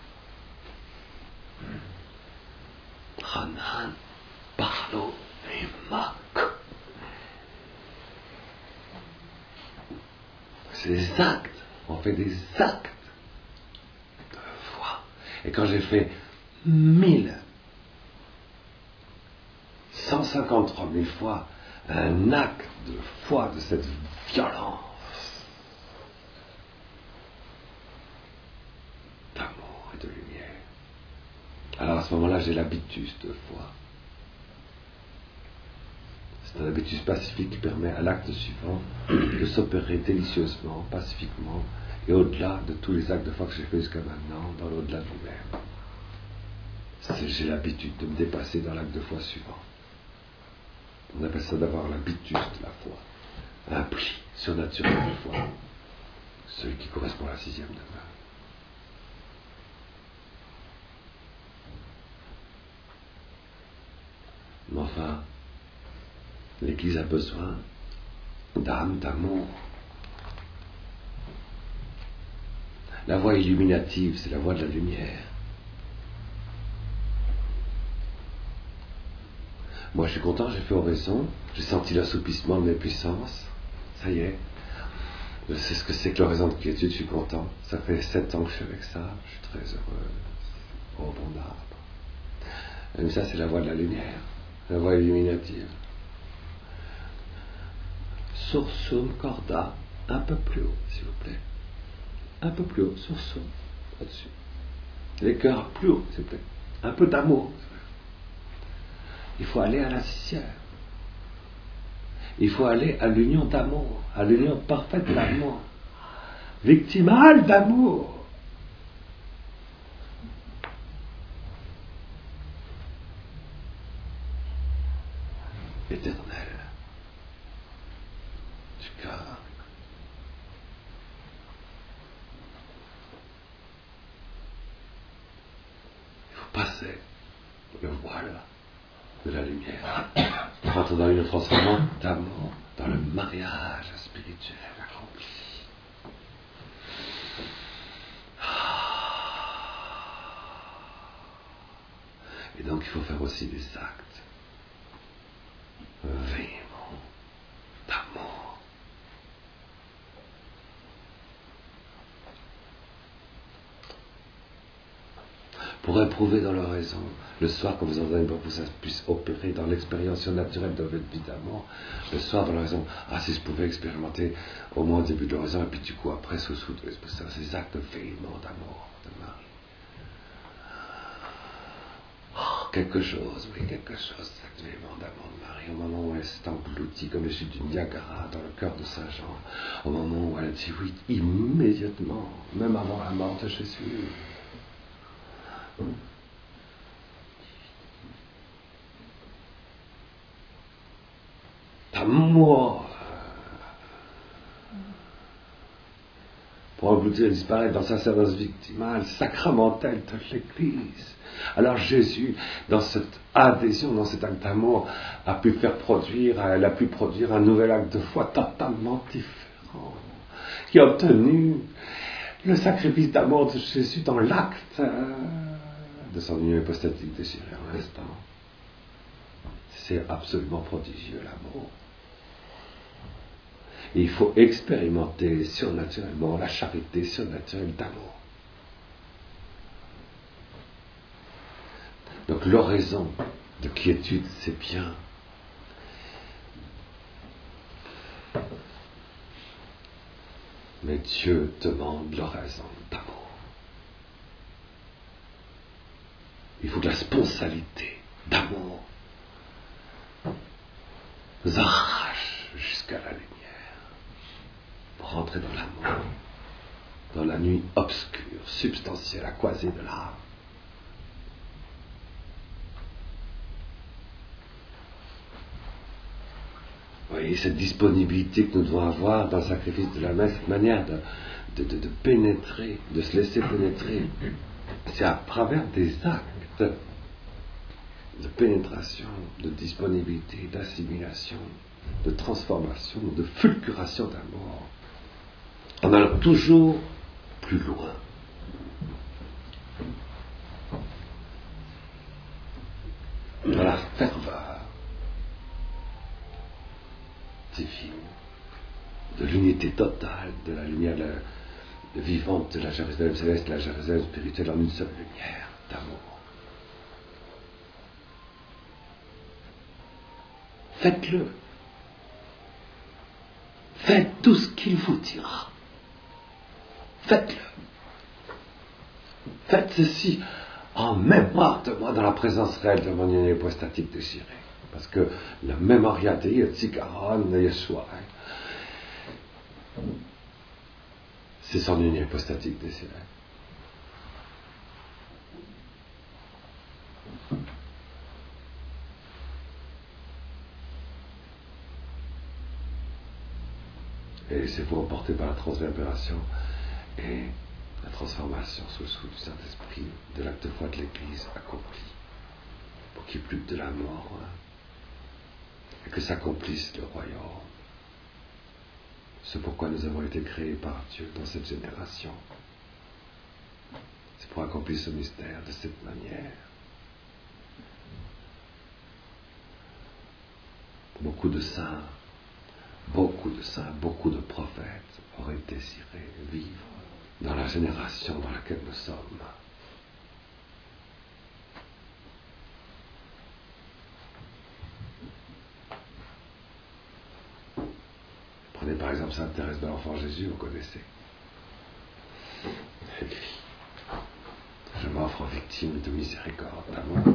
S1: Hanan, Parlo, Imak. C'est des actes, on fait des actes. Et quand j'ai fait 153 000 fois un acte de foi de cette violence, d'amour et de lumière, alors à ce moment-là j'ai l'habitus de foi. C'est un habitus pacifique qui permet à l'acte suivant de s'opérer délicieusement, pacifiquement, et au-delà de tous les actes de foi que j'ai fait jusqu'à maintenant, dans l'au-delà de vous-même. J'ai l'habitude de me dépasser dans l'acte de foi suivant. On appelle ça d'avoir l'habitus de la foi, un pli surnaturel de foi, celui qui correspond à la 6e demeure. Mais enfin, l'Église a besoin d'âme, d'amour. La voie illuminative, c'est la voie de la lumière. Moi, je suis content, j'ai fait oraison, j'ai senti l'assoupissement de mes puissances. Ça y est, je sais ce que c'est que l'oraison de quiétude, je suis content. Ça fait 7 ans que je suis avec ça, je suis très heureux. Oh, bon arbre. Et ça, c'est la voie de la lumière, la voie illuminative. Sursum corda, un peu plus haut, s'il vous plaît. Un peu plus haut, sursum, là-dessus. Les cœurs plus haut, s'il vous plaît. Un peu d'amour. Il faut aller à la 6e. Il faut aller à l'union d'amour, à l'union parfaite d'amour, victimale d'amour. éternel du cœur. Il faut passer le voile de la lumière, rentre dans une transformation d'amour, dans le mariage spirituel accompli. Et donc il faut faire aussi des actes véhéments d'amour. Pour éprouver dans leur raison, le soir quand vous entendez pour que ça puisse opérer dans l'expérience naturelle de votre vie d'amour, le soir dans leur raison, si je pouvais expérimenter au moins au début de l'horizon, et puis du coup après sous ces actes véhéments d'amour, de mari. Quelque chose, cet élément d'amour de Marie, au moment où elle s'est engloutie comme les chutes du Niagara dans le cœur de Saint-Jean, au moment où elle a dit oui immédiatement, même avant la mort de Jésus. D'amour pour engloutir et disparaître dans sa sacerdoce victimale, sacramentelle de l'Église. Alors Jésus, dans cette adhésion, dans cet acte d'amour, elle a pu produire un nouvel acte de foi totalement différent, qui a obtenu le sacrifice d'amour de Jésus dans l'acte de son union hypostatique déchirée en l'instant. C'est absolument prodigieux l'amour. Et il faut expérimenter surnaturellement la charité surnaturelle d'amour. Donc l'oraison de quiétude, c'est bien. Mais Dieu demande l'oraison d'amour. Il faut de la spontanéité d'amour. Nous arrache jusqu'à la lumière pour rentrer dans l'amour, dans la nuit obscure, substantielle, aquasée de l'âme. Vous voyez, cette disponibilité que nous devons avoir dans le sacrifice de la messe, cette manière de pénétrer, de se laisser pénétrer, c'est à travers des actes de pénétration, de disponibilité, d'assimilation, de transformation, de fulguration d'amour, en allant toujours plus loin. Dans la ferveur divine, de l'unité totale, de la lumière vivante de la Jérusalem céleste, de la Jérusalem spirituelle en une seule lumière d'amour. Faites-le. Faites tout ce qu'il vous dira. Faites-le. Faites ceci en mémoire de moi dans la présence réelle de mon union hypostatique déchirée. Parce que la mémoria Dei et Tzikaron de Yeshua, c'est son union hypostatique désirée. Et laissez-vous emporter par la transverbération et la transformation sous le sceau du Saint-Esprit de l'acte de foi de l'Église accompli, pour qu'il n'y ait plus que de la mort, et que s'accomplisse le royaume. C'est pourquoi nous avons été créés par Dieu dans cette génération. C'est pour accomplir ce mystère de cette manière. Beaucoup de saints, beaucoup de prophètes auraient désiré vivre dans la génération dans laquelle nous sommes. Prenez par exemple Sainte Thérèse de l'Enfant Jésus, vous connaissez. Elle crie: je m'offre victime de miséricorde, d'amour.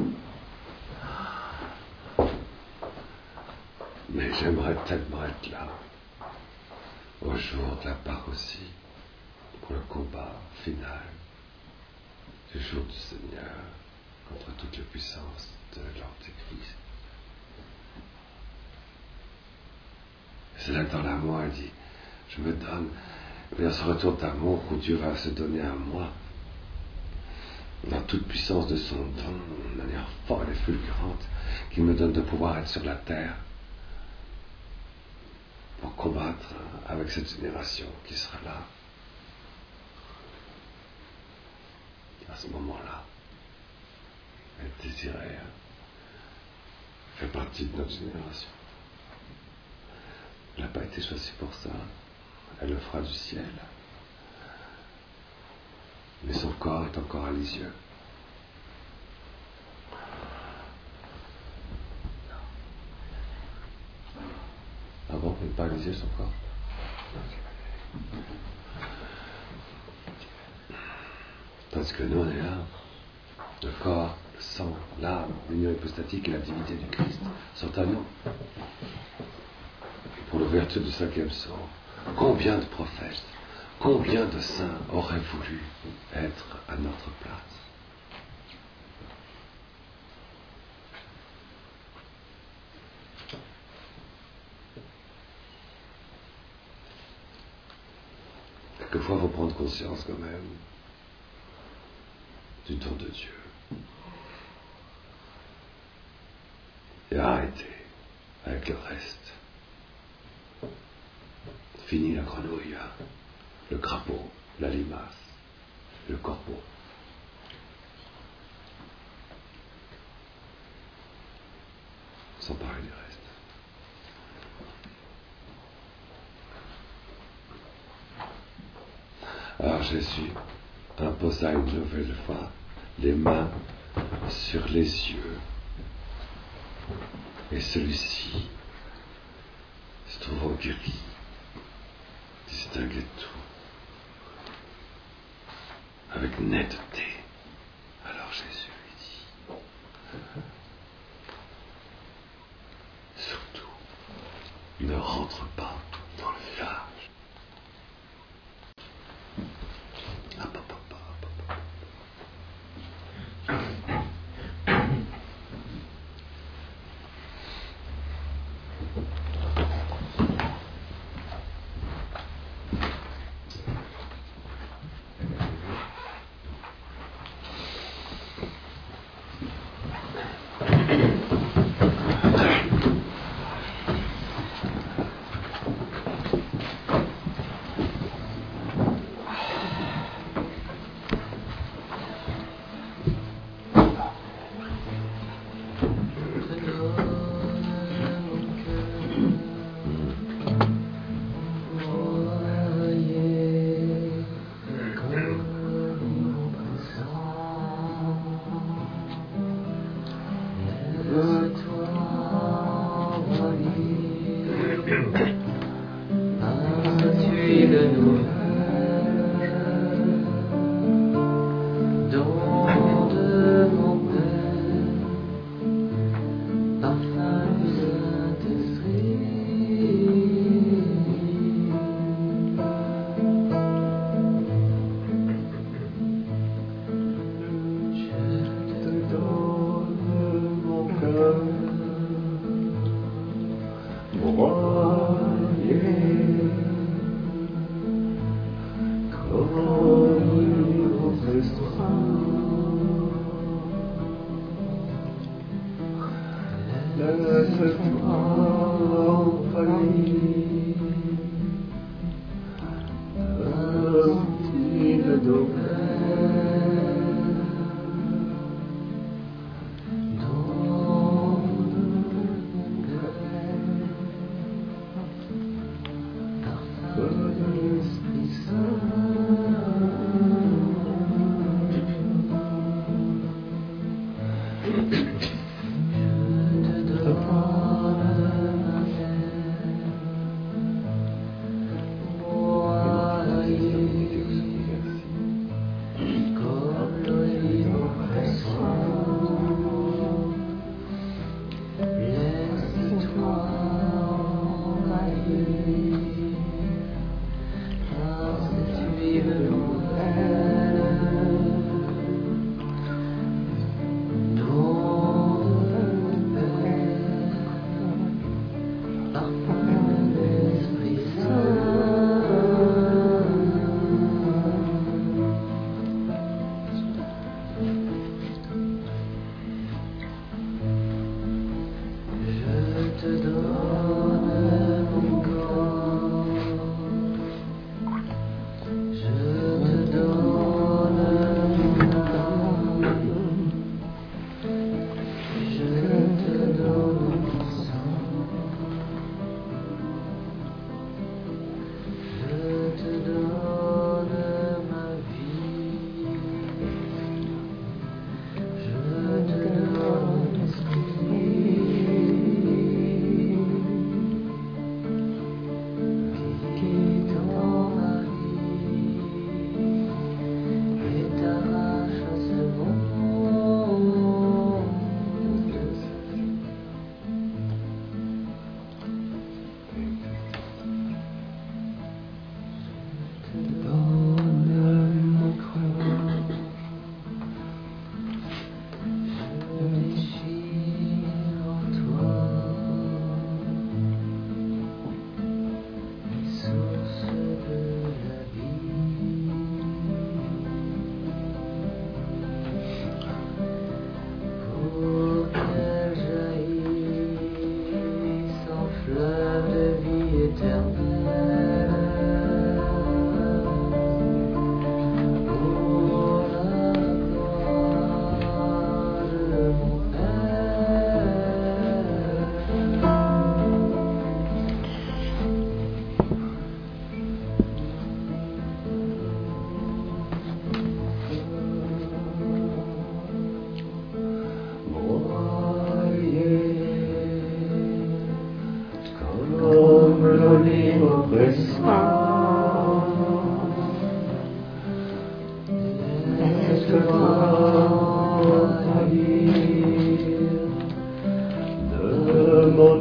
S1: Mais j'aimerais tellement être là, au jour de la parousie, pour le combat final, du jour du Seigneur, contre toutes les puissances de l'Antéchrist. C'est là que dans l'amour, elle dit, je me donne vers ce retour d'amour où Dieu va se donner à moi, dans toute puissance de son don, de manière folle et fulgurante, qu'il me donne de pouvoir être sur la terre pour combattre avec cette génération qui sera là. À ce moment-là, elle désirait faire partie de notre génération. Elle n'a pas été choisie pour ça. Elle le fera du ciel. Mais son corps est encore à Lisieux. Ah bon, il n'est pas à Lisieux son corps? Parce que nous, on est là. Le corps, le sang, l'âme, l'union hypostatique et la divinité du Christ sont à nous. Pour l'ouverture du 5e sceau, combien de prophètes, combien de saints auraient voulu être à notre place? Quelquefois, il faut prendre conscience quand même du don de Dieu. Et arrêter avec le reste. Fini la grenouille, le crapaud, la limace, le corbeau. Sans parler du reste. Alors Jésus imposa une nouvelle fois les mains sur les yeux. Et celui-ci, se trouvant guéri, distinguait tout avec netteté. Alors Jésus lui dit, surtout, ne rentre pas dans le village.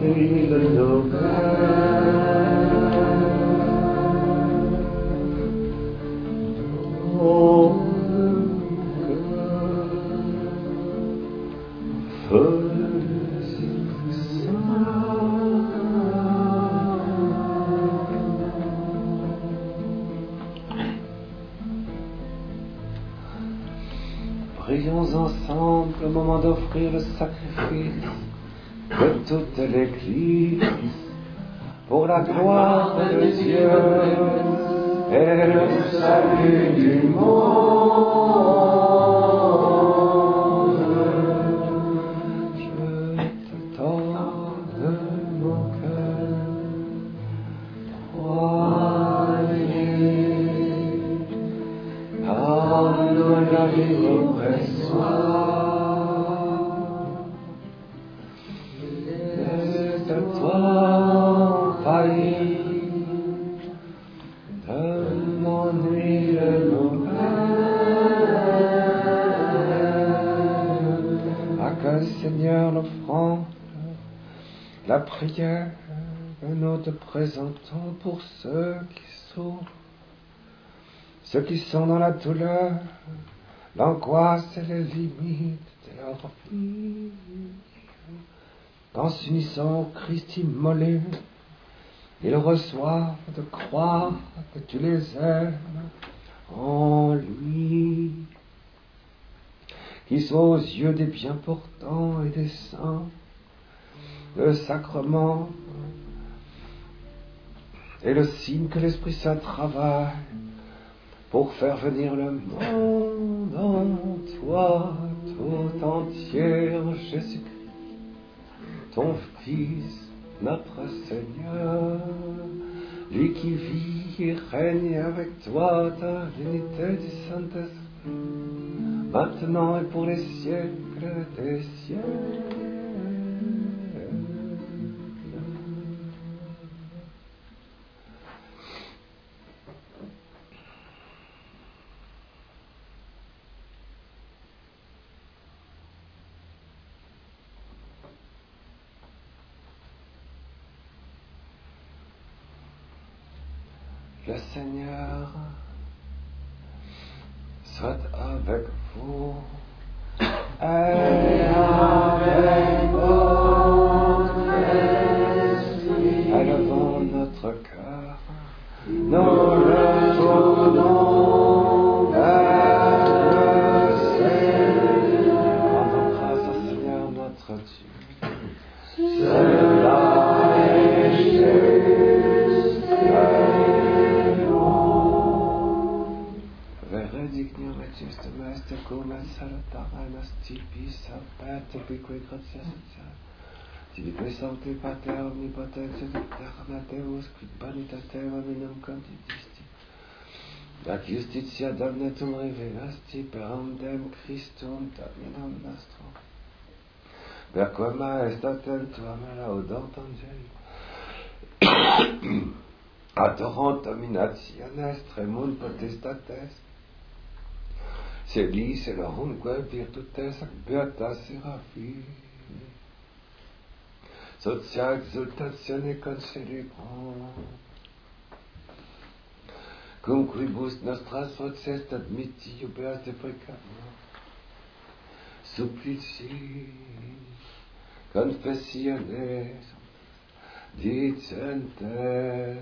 S1: donner le Prions ensemble au moment d'offrir le sacrifice de toute l'Église pour la gloire de Dieu et le salut du monde. Je te donne mon cœur, croyez, pardonne la vie oppressoire. Seigneur, l'offrande, la prière que nous te présentons pour ceux qui souffrent, ceux qui sont dans la douleur, l'angoisse et les limites de leur vie. En s'unissant au Christ immolé, ils reçoivent de croire que tu les aimes en lui. Qu'il soit aux yeux des bien portants et des saints, le sacrement est le signe que l'Esprit Saint travaille pour faire venir le monde en toi tout entier en Jésus-Christ, ton Fils, notre Seigneur, lui qui vit et règne avec toi dans l'unité du Saint-Esprit, maintenant et pour les siècles des siècles. Le Seigneur soit avec vous et avec votre esprit. Élevons notre cœur, nous le tournons vers le Seigneur. Rendons grâce au Seigneur notre Dieu. Cela est juste et bon. Veredignum et justum est cum et salutaram esti pisa pete pique gratia sociale. Tibi sancti pater omnipotens et eterna Deus qui bonitate hominum contidisti. La justitia damnetum revelasti per amdem Christum Dominum nostrum. Per quama est attentuam laudant angeli. Adorant dominationes tremunt potestates. Celis elohunque virtutes ac beata serafim. Socia exultatione concelebrant. Cum quibus nostras voces admitti jubeas deprecamur. Supplici confessiones dicente.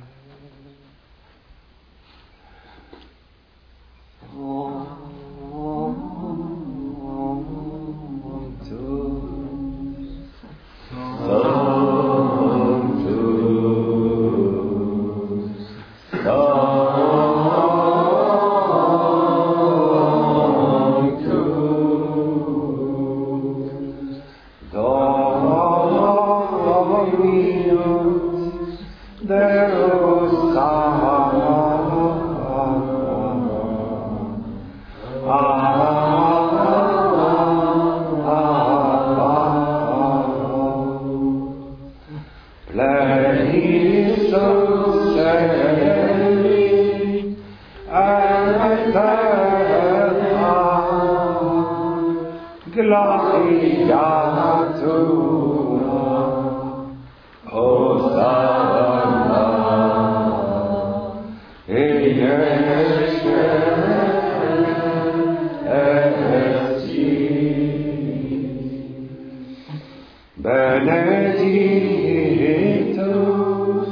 S1: benedictus,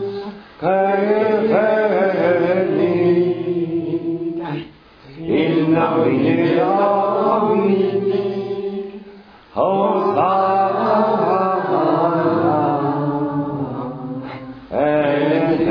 S1: veni, in nomine Domini, Hosanna, et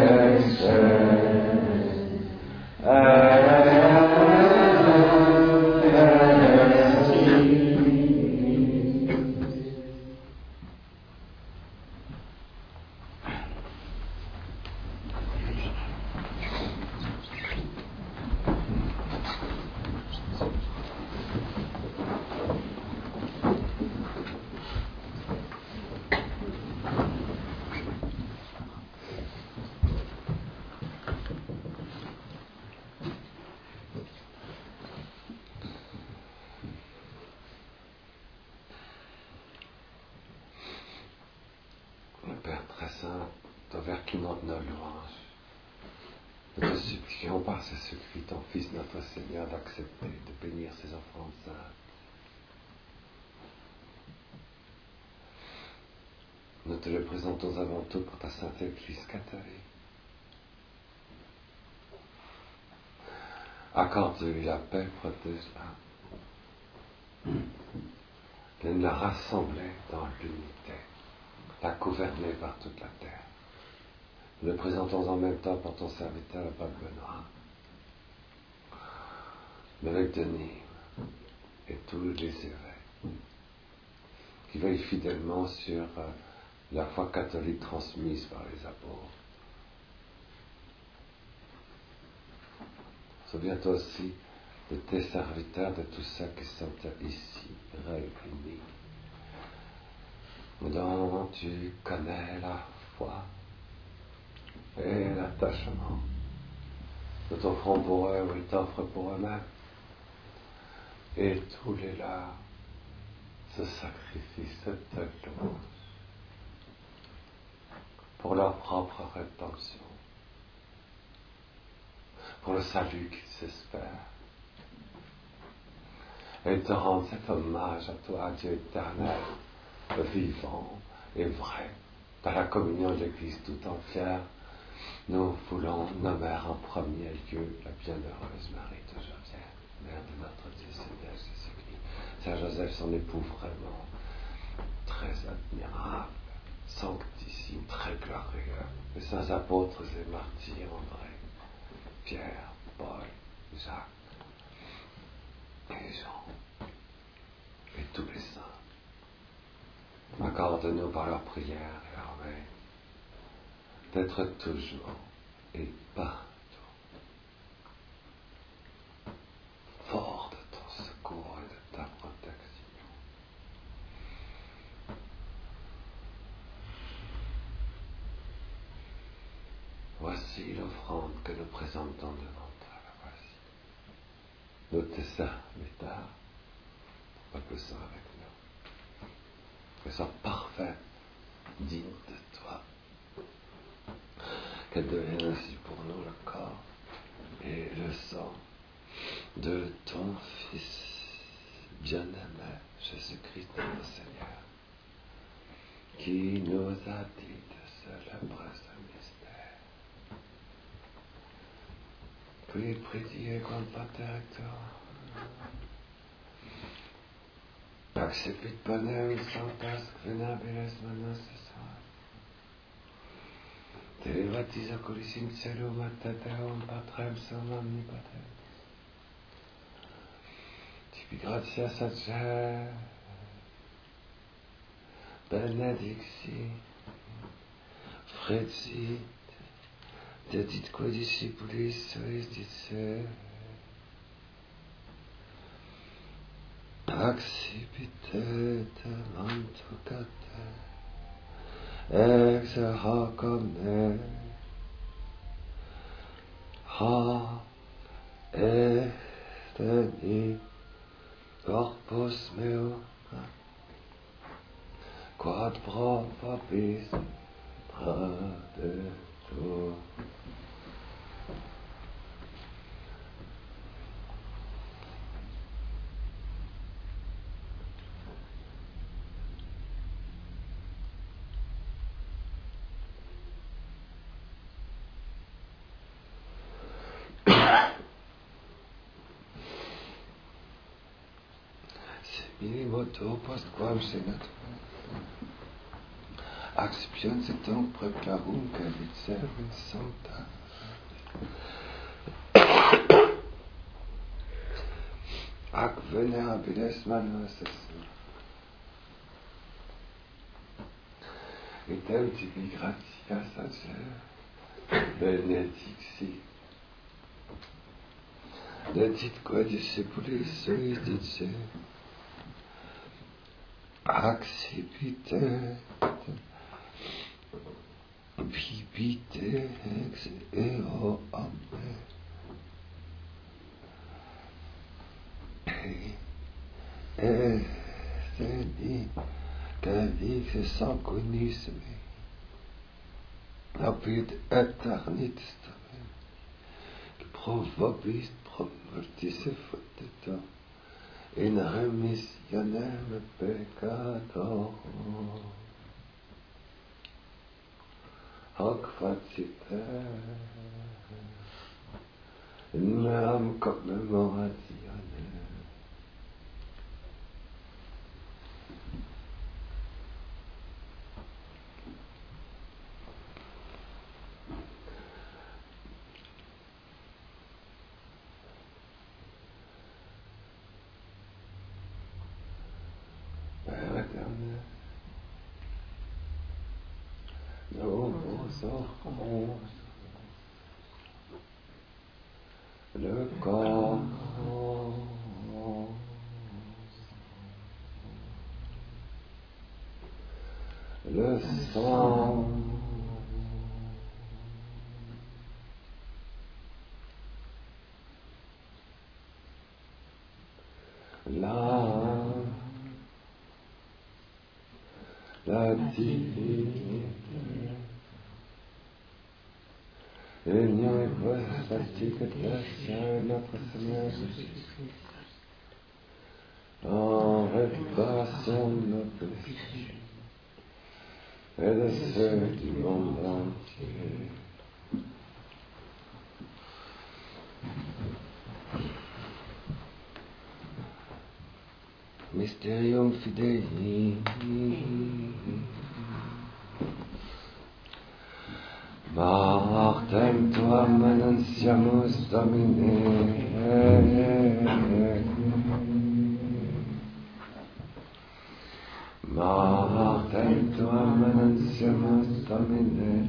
S1: Père très saint, envers qui monte nos louanges, nous te supplions par Jésus-Christ, ton Fils, notre Seigneur, d'accepter de bénir ces offrandes saintes. Nous te le présentons avant tout pour ta sainte Église catholique. Accorde-lui la paix, protège-la. Viens la rassembler dans l'unité, la gouverner par toute la terre. Nous le présentons en même temps pour ton serviteur, le pape Benoît, l'évêque de Nîmes et tous les évêques qui veillent fidèlement sur la foi catholique transmise par les apôtres. Souviens-toi aussi de tes serviteurs, de tous ceux qui sont ici réunis, dont tu connais la foi et l'attachement. Nous t'offrons pour eux, ou ils t'offrent pour eux-mêmes. Et tous les leurs se sacrifient, se te louent pour leur propre rédemption, pour le salut qu'ils espèrent. Et te rendent cet hommage à toi, Dieu éternel, vivant et vrai, dans la communion de l'Église tout entière. Nous voulons nommer en premier lieu la bienheureuse Marie de Joseph, mère de notre Dieu Seigneur Jésus-Christ. Saint Joseph, son époux vraiment très admirable, sanctissime, très glorieux. Les saints apôtres et martyrs, André, Pierre, Paul, Jacques et Jean, et tous les saints. Accorde-nous par leur prière et leur veille d'être toujours et partout fort de ton secours et de ta protection. Voici l'offrande que nous présentons devant toi. Voici. Nous te serviteurs, peuple saint avec nous, que sois parfait, digne de toi. Qu'elle devienne ainsi pour nous le corps et le sang de ton Fils bien-aimé, Jésus-Christ notre Seigneur, qui nous a dit de célébrer ce mystère. Qui prédie con paterictor, accipit panem sanctas venabiles manos esat. Te baptiza colis in celum et teteum patrem sum omnipotent. Tibi gratias adjer, benedixi, frecit, deditque discipulis suis dice, accipite te mantucate, ex hoc omne, ha esteni corpus meum, quod pro vobis tradetur. Minimoto postquam senator. Accipiensetum preclarum calicer sancta. Ac venerabilis manus est. Et tibi gratia sacer benedicti. Deditque discipulis suis dice. Accipite vivite ex eo amen. Esteni calix sanguinis me, apud aeternitis tamen, qui provobis promultis effectita, in remissionem peccatorum. Hoc facite in meam commemorationem. Père éternel, nous vous offrons le corps, le sang, la divinité, union et prostatique de notre Seigneur Jésus-Christ, en réparation de nos péchés et de ceux du monde entier. Mysterium Fidei. Martem tuam annunciamus Domine. Martem tuam annunciamus Domine.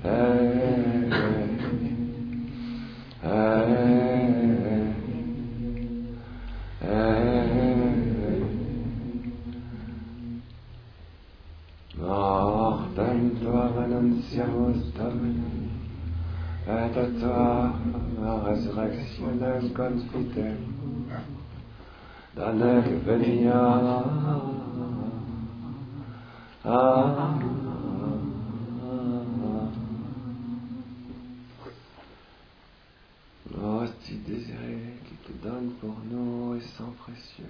S1: Martem tuam annunciamus Domine, et a toi la resurrectionem confidem, danec venia. Hostie désirée qui te donne pour nous et sang précieux,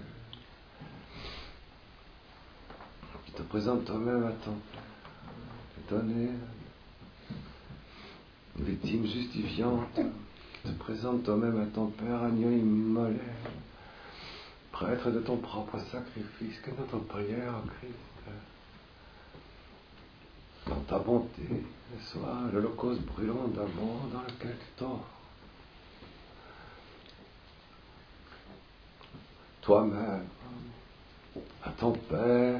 S1: qui te présente toi-même à ton Père, donné une victime justifiante, qui te présente toi-même à ton Père, agneau immolé, prêtre de ton propre sacrifice, que notre prière en Christ, dans ta bonté, soit l'holocauste brûlant d'amour dans lequel tu t'offres toi-même à ton Père.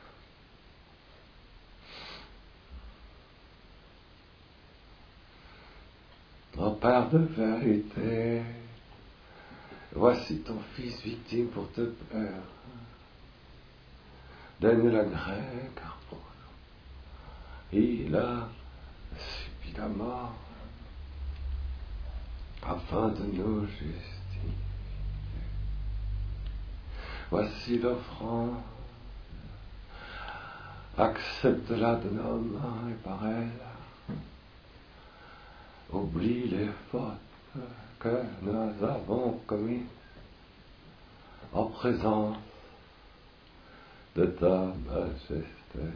S1: Mon Père de vérité, voici ton Fils victime pour te plaire. Donne la grâce, car pour nous, il a subi la mort afin de nous justifier. Voici l'offrande, accepte-la de nos mains et par elle. Oublie les fautes que nous avons commises en présence de ta majesté.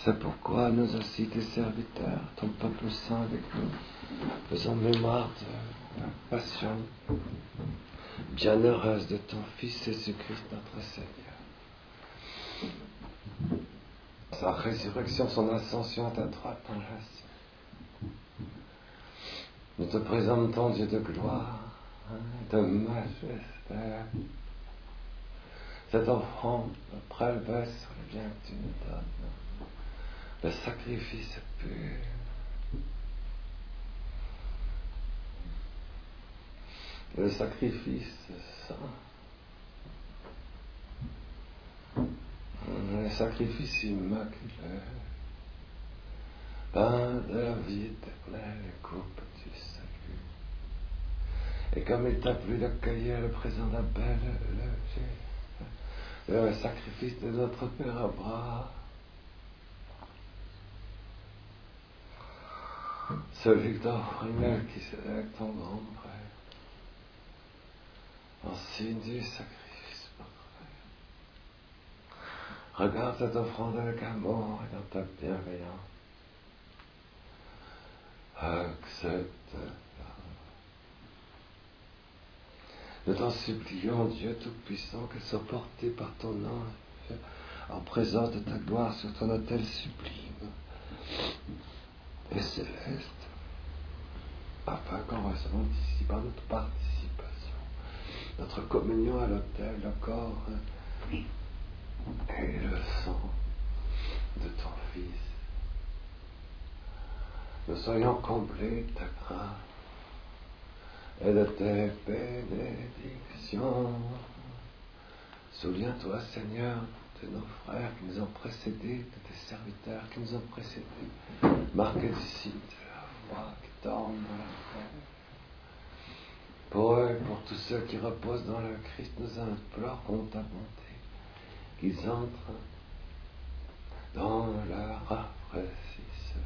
S1: C'est pourquoi nous aussi, tes serviteurs, ton peuple saint avec nous, faisons mémoire de la passion bienheureuse de ton Fils Jésus-Christ notre Seigneur. Sa résurrection, son ascension à ta droite dans la ciel. Nous te présentons, Dieu de gloire, de majesté, cette offrande prélevée sur le bien que tu nous donnes, le sacrifice pur. Le sacrifice saint, le sacrifice immaculé, pain de la vie éternelle et coupe du salut. Et comme il t'a plu d'accueillir le présent d'Abel, le sacrifice de notre Père Abraham, celui que t'offre Melchisédek, ton grand frère, en signe du sacrifice parfait. Regarde cette offrande avec amour et dans ta bienveillance. Accepte-la. Nous t'en supplions, Dieu Tout-Puissant, qu'elle soit portée par ton ange en présence de ta gloire sur ton autel sublime et céleste, afin qu'en recevant d'ici par notre participation, notre communion à l'autel, le corps et le sang de ton Fils, nous soyons comblés de ta grâce et de tes bénédictions. Souviens-toi, Seigneur, de nos frères qui nous ont précédés, de tes serviteurs qui nous ont précédés, marqués du signe de la foi qui dorment dans la terre. Pour eux et pour tous ceux qui reposent dans le Christ, nous implorons ta bonté, qu'ils entrent dans leur rafraîchissement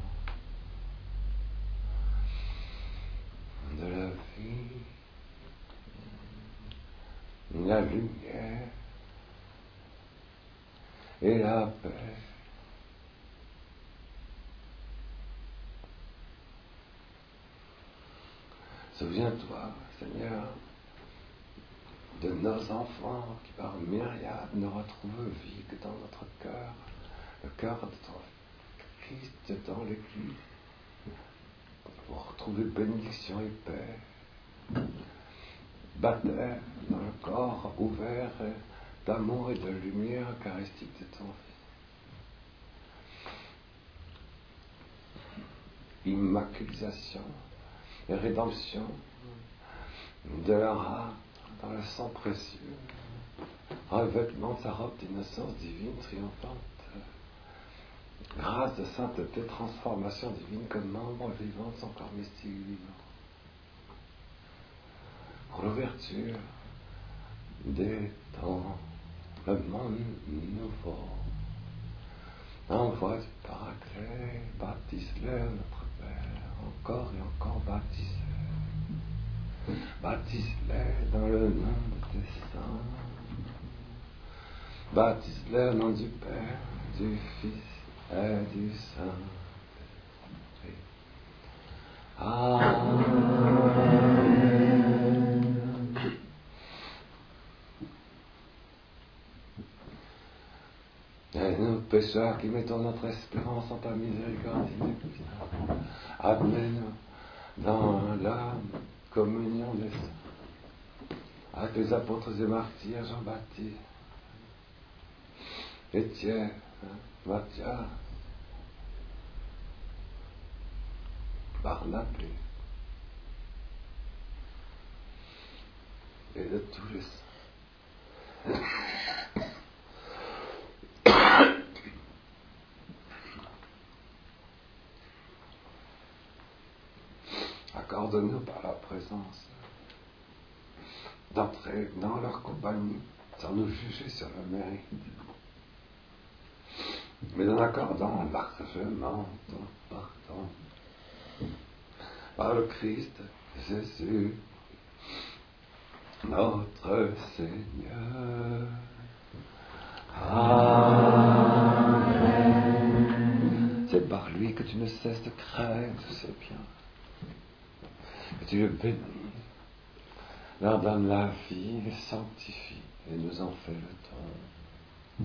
S1: de la vie, la lumière et la paix. Souviens-toi, Seigneur, de nos enfants qui par myriades ne retrouvent vie que dans notre cœur, le cœur de ton Christ dans l'Église, pour retrouver bénédiction et paix, baptême dans le corps ouvert d'amour et de lumière eucharistique de ton Fils. Immaculisation et rédemption de leur âme dans le sang précieux, revêtement de sa robe d'innocence divine triomphante, grâce de sainteté, transformation divine comme membre vivant de son corps mystique vivant, pour l'ouverture des temps, le monde nouveau. Envoie du Paraclet, baptise-le, notre Père, encore et encore baptise-le. Baptise-les dans le nom de tes saints. Baptise-les au nom du Père, du Fils et du Saint-Esprit. Amen. Et nous, pécheurs qui mettons notre espérance en ta miséricorde inépuisable, admets-nous dans la communion des saints, avec les apôtres et martyrs Jean-Baptiste, Étienne, Matthias, Barnabé, et de tous les saints. Accorde-nous par la présence d'entrer dans leur compagnie sans nous juger sur le mérite, mais en accordant largement ton pardon par le Christ Jésus, notre Seigneur. Amen. lui que tu ne cesses de créer tous ses biens, que tu le bénis, leur donne la vie, les sanctifie et nous en fait le don.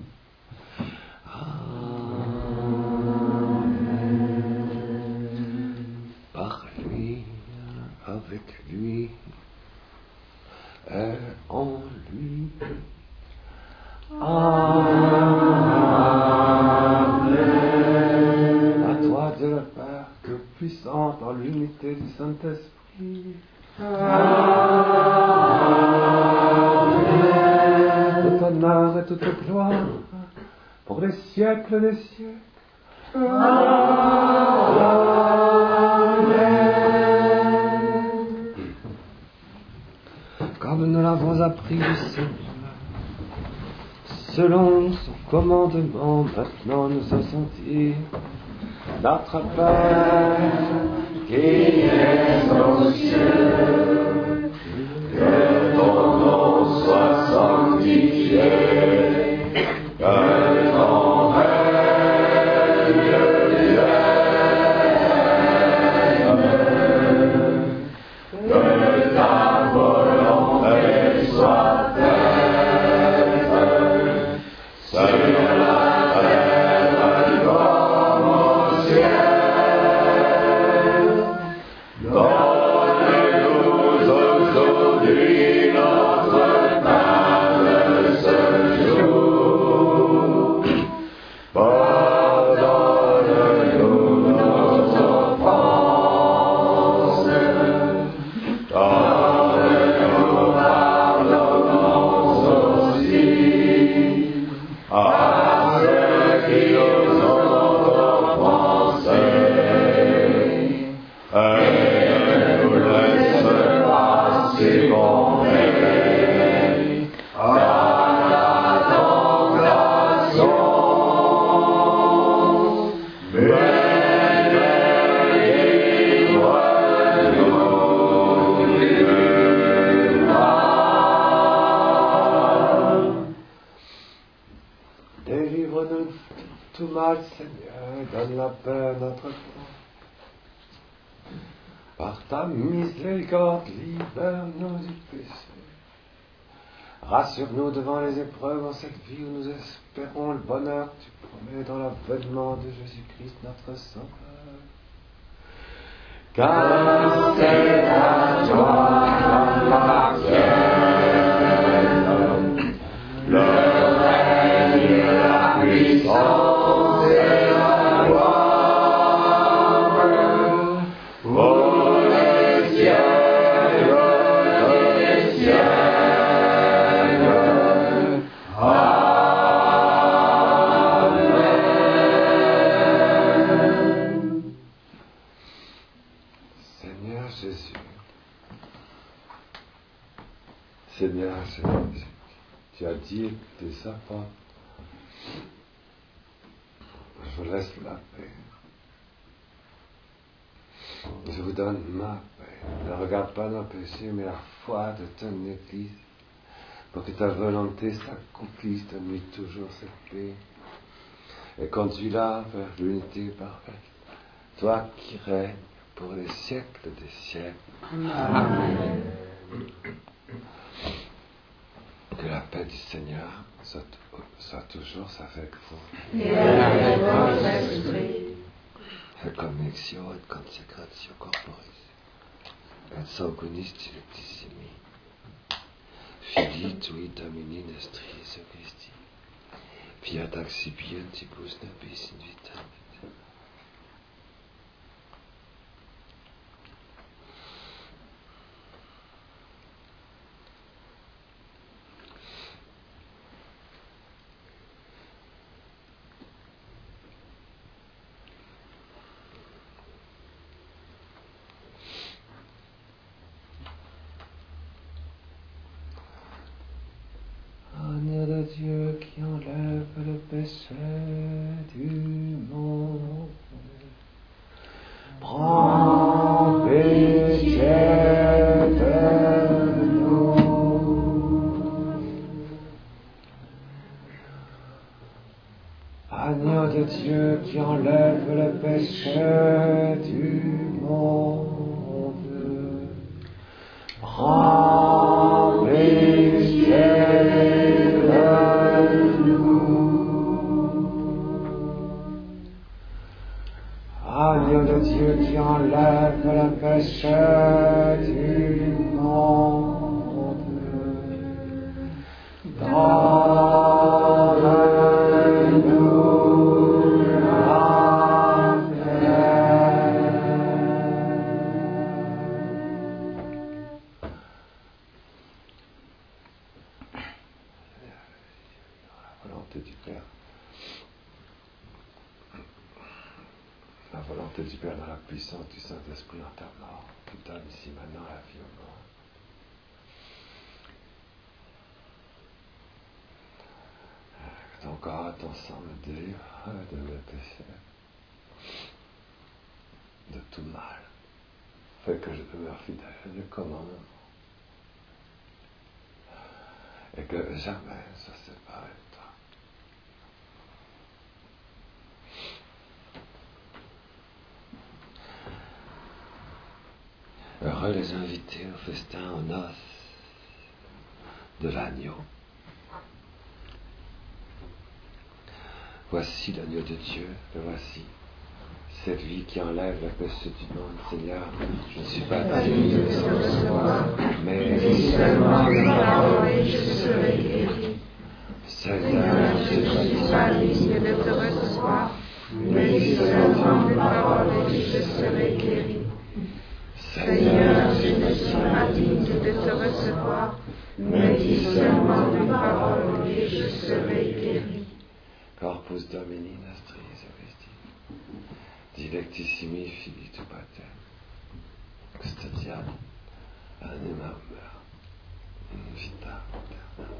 S1: Amen. Par lui, avec lui et en lui. Amen. À toi, Dieu le Père, que puissant dans l'unité du Saint-Esprit. Amen. Tout honneur et toute gloire pour les siècles des siècles. Amen. Comme nous l'avons appris du Seigneur, selon son commandement, maintenant nous osons dire: Notre Père, qui es aux cieux, que ton nom soit sanctifié, que ton règne vienne, que ta volonté soit faite sur la terre comme au ciel. Donne-nous aujourd'hui notre pain de ce jour. Pardonne-nous nos offenses, comme nous pardonnons aussi à ceux qui nous ont offensés, et ne nous laisse pas succomber à la tentation, mais délivre-nous du mal. Délivre-nous de tout mal, Seigneur, et donne la paix à notre cœur. Par ta miséricorde, libère-nous du péché. Rassure-nous devant les épreuves en cette vie où nous espérons le bonheur que tu promets dans l'avènement de Jésus-Christ, notre Sauveur. Car c'est à toi qu'appartiennent le règne, la puissance et la gloire pour les siècles des siècles. Amen. Seigneur Jésus, Seigneur Jésus, tu as dit des apôtres: je vous laisse la paix. Je vous donne ma paix. Ne regarde pas nos péchés, mais la foi de ton Église, pour que ta volonté s'accomplisse. Donne-lui toujours cette paix et conduis-la vers l'unité parfaite. Toi qui règnes pour les siècles des siècles. Amen. Que la paix du Seigneur soit toujours avec vous.
S2: Et avec votre esprit.
S1: La connexion et consécration corporis. Et sanguinis dilectissimi. Fili tui Domini nostri Jesu Christi. Fiat accipientibus nobis in vitam. Agneau de Dieu qui enlève le péché du monde, prends pitié de nous. Agneau de Dieu qui enlève enlève le péché du monde. Prends pitié de nous. Agneau de Dieu qui enlève le péché du monde. Donne-nous la paix. La volonté du Père. La volonté du Père dans la puissance du Saint-Esprit en ta mort, qui donne ici maintenant la vie au monde. Que ton corps, ton sang me délivre de mes péchés, de tout mal. Fais que je demeure fidèle à tes commandements et que jamais je sois séparé de toi. Heureux les invités au festin aux noces de l'agneau. Voici l'agneau de Dieu, le voici. Cette vie qui enlève le péché du monde, Seigneur, je ne suis pas digne de le recevoir, mais
S2: dis seulement une parole et je serai guéri.
S1: Seigneur,
S2: Je ne suis pas digne de te recevoir, mais dis seulement une parole et je serai guéri. Seigneur, je ne suis pas digne de te recevoir, mais dis seulement une parole et je serai guéri.
S1: Corpus Domini nostri, Christi, dilectissimi filii tu pater, custodiam animam in vita eterna.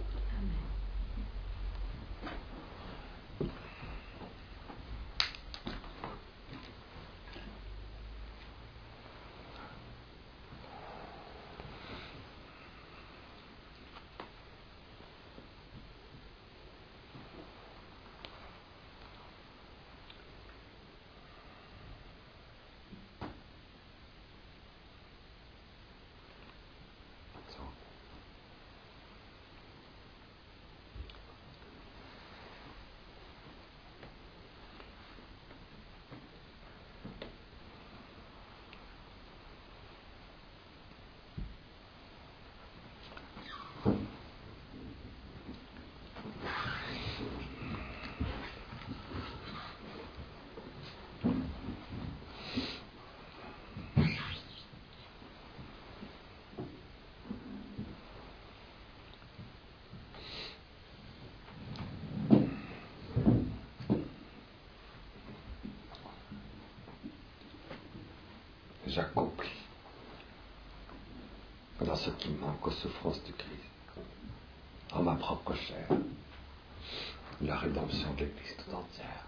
S1: J'accomplis dans ce qui manque aux souffrances du Christ, en ma propre chair, la rédemption de l'Église tout entière.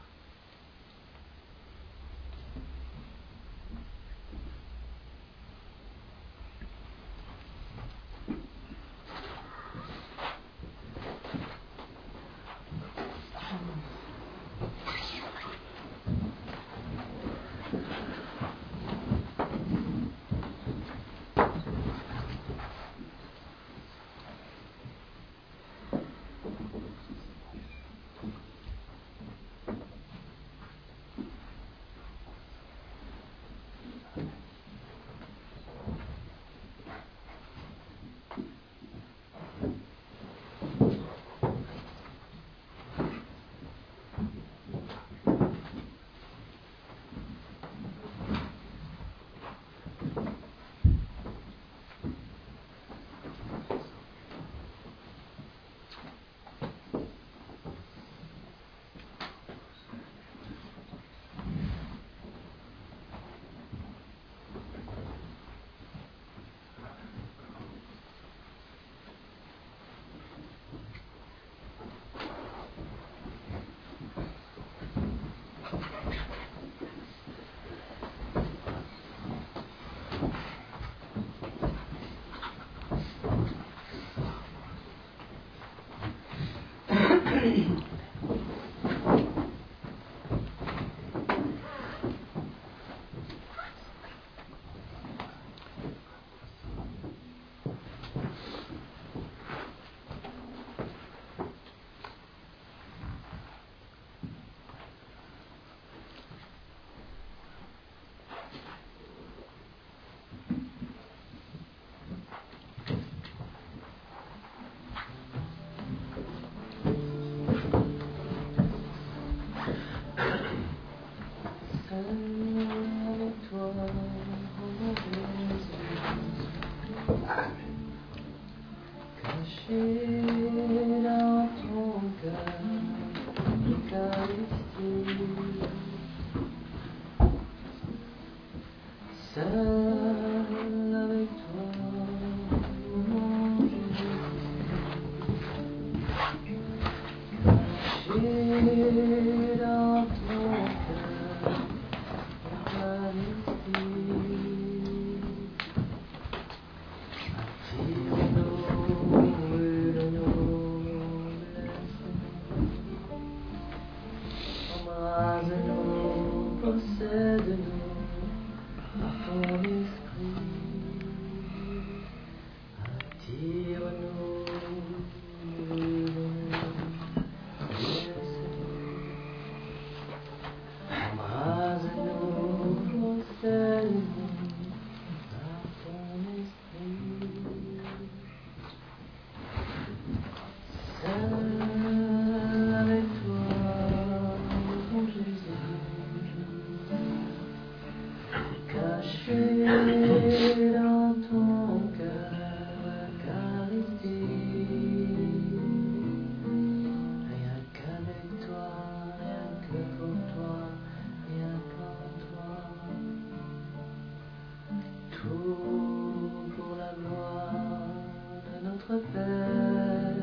S3: Seul avec toi, mon Jésus, caché dans ton cœur, attire-nous de noblesse, embrase-nous, possède-nous. Ton esprit, attire-nous, embrase-nous, possède-nous par ton esprit. Seul avec toi, mon Jésus, caché dans ton cœur, l'Eucharistie. Rien qu'avec toi, rien que pour toi, rien qu'en toi. Tout pour la gloire de notre Père.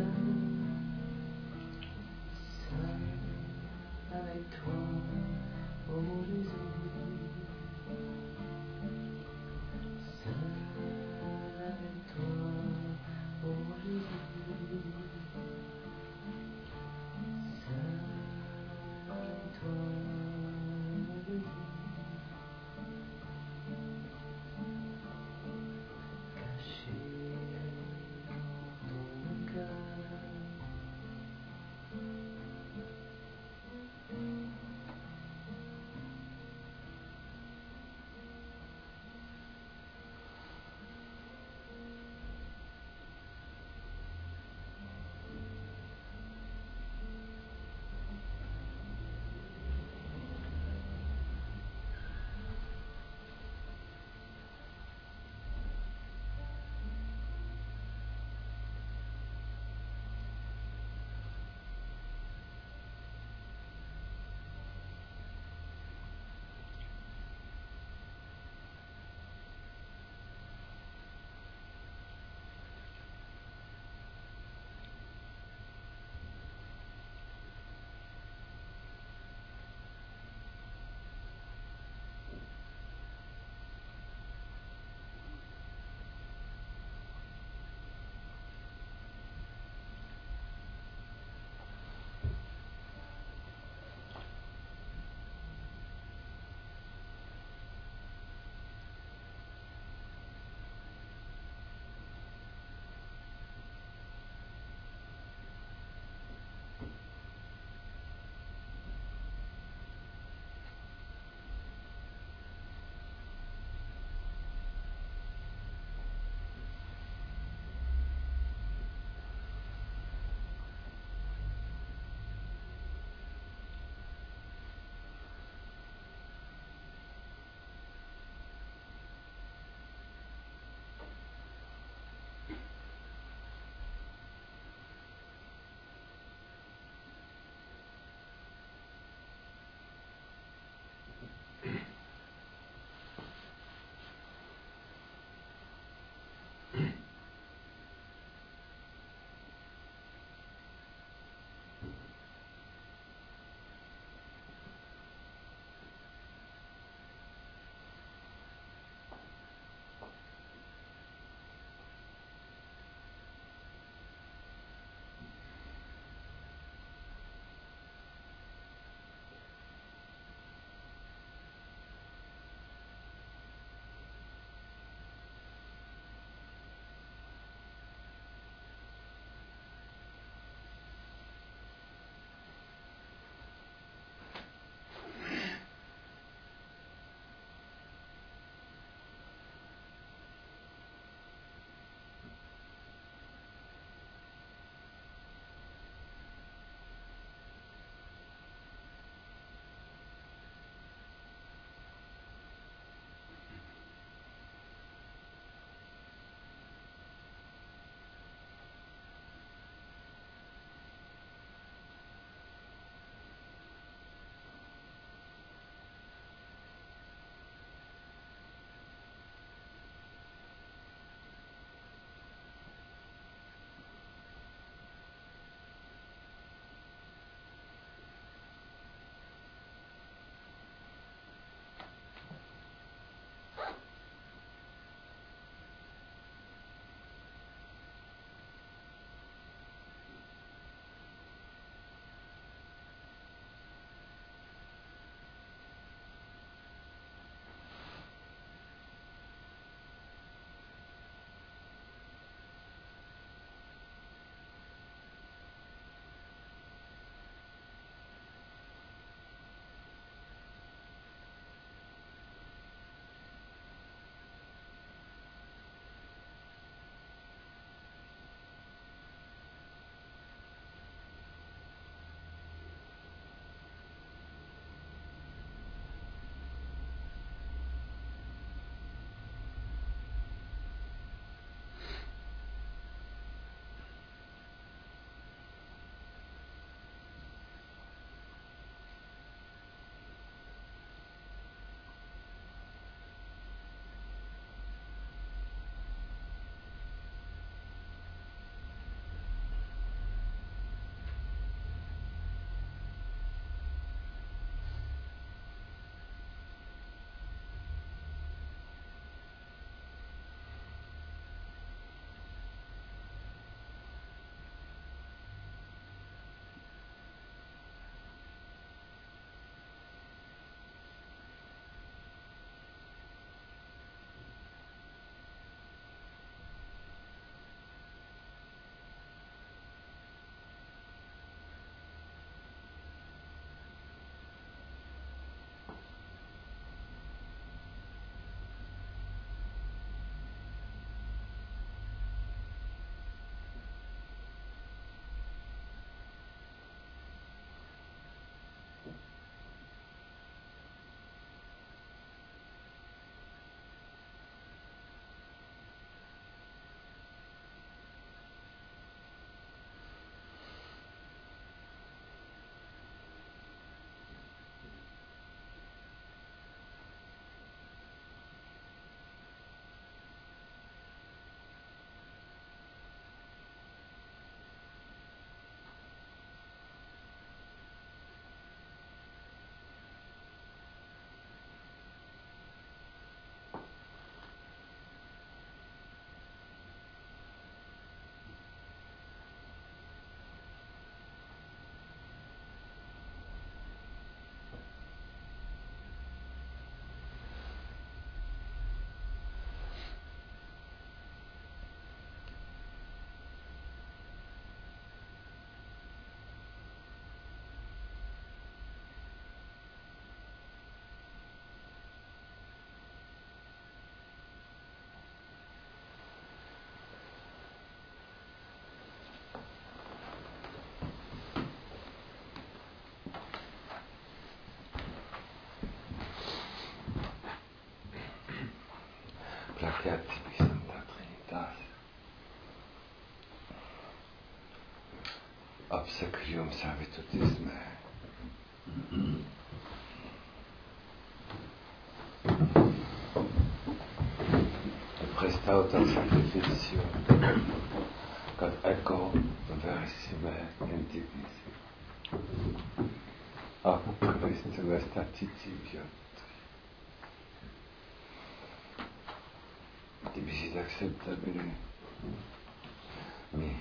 S3: Seul avec toi, ô mon Jésus. Seul avec toi, ô Jésus. Seul avec toi, ô Jésus.
S1: Fiat tibi Sancta Trinitas. Obsequium servitutis me. Presta autem sacrificio, quod eco versime indignis. Ac Christum est attitiviot. Divisit acceptabile mi.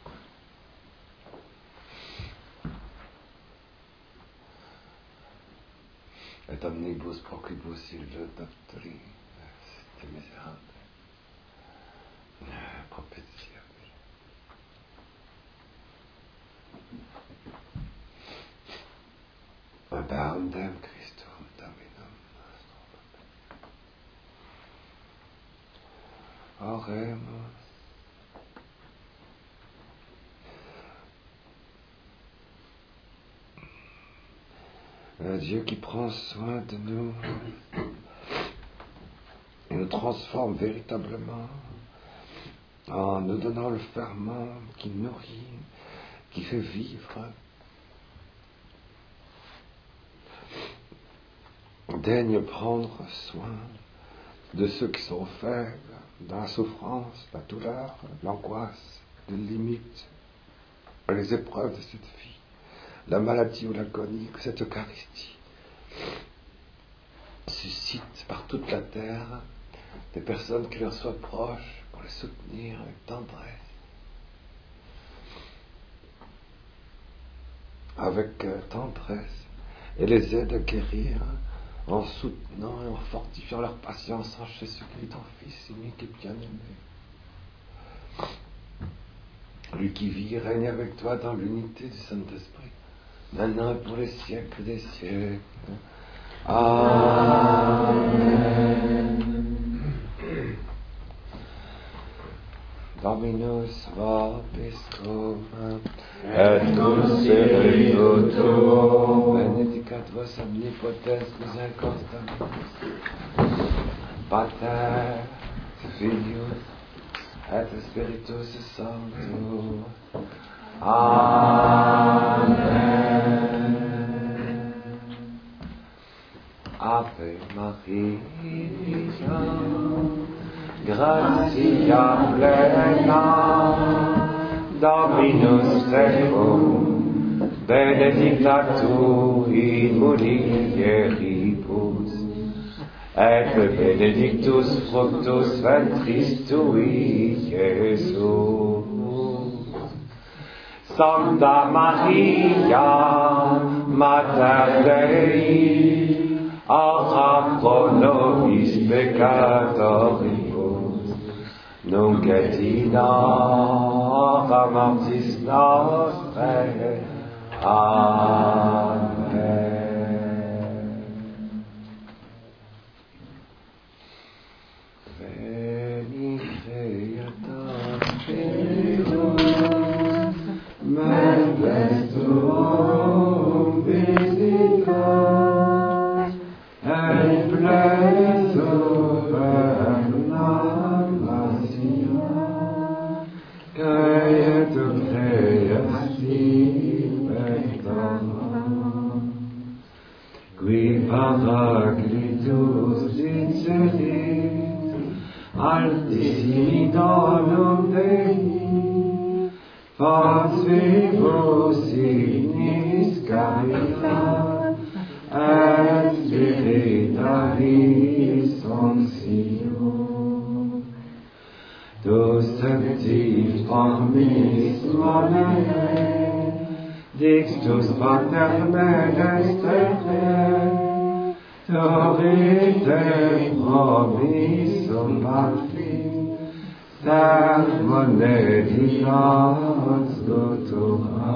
S1: Et omnibus procibus illo doctri est miserante. Propizia. Aboundem Christum Dominum nostrum. Oremus. Dieu qui prend soin de nous et nous transforme véritablement en nous donnant le ferment qui nourrit, qui fait vivre. Daigne prendre soin de ceux qui sont faibles, dans la souffrance, la douleur, l'angoisse, les limites, les épreuves de cette vie, la maladie ou l'agonie, que cette Eucharistie suscite par toute la terre des personnes qui leur soient proches pour les soutenir avec tendresse, et les aide à guérir en soutenant et en fortifiant leur patience en Jésus-Christ, ton Fils unique et bien-aimé. Lui qui vit et règne avec toi dans l'unité du Saint-Esprit, maintenant et pour les siècles des siècles. Amen. Dominus vobiscum, et cum spiritu tuo, benedicat vos omnipotens misericordiamus, Pater, Filius, et Spiritus Sanctus. Amen. Ave Maria, gratia plena, Dominus tecum, benedicta tu in mulieribus, et benedictus fructus ventris tui, Iesus. Sancta Maria, Mater Dei, ora pro nobis peccatoribus, nunc et in hora mortis nostrae. Amen. Veni Creator Spiritus, Mentes tuum visitat, et plenitude vernatio, et tu creasti pectorum, qui paraclitus inserit, altissimi donum Dei, fas vivus ignis caritas, et spiritualis oncio. Tu sentit formis monere, dictus pater menestere, torrite promissum patri, sermone dinas sculptura.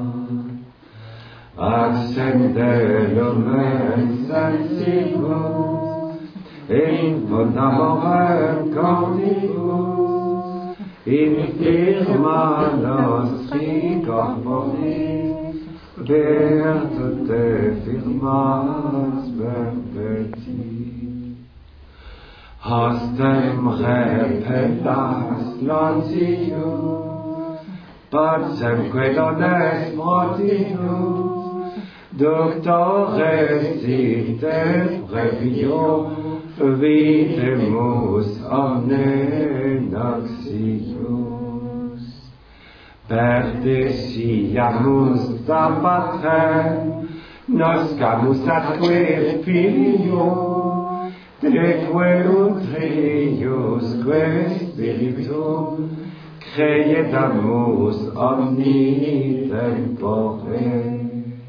S1: Accende lumen sensibus, in fundamore cordibus, in firma nostri corporis, virtute firmas perpeti. aus dem Repetas Lontius, Patsem Quedones Protinus, Doctores ite previo, Videmus omne noxius. Perdesiamus da patrem, Noscamus atque filio, Deque utriusque spiritum, Creiedamus omni tempore.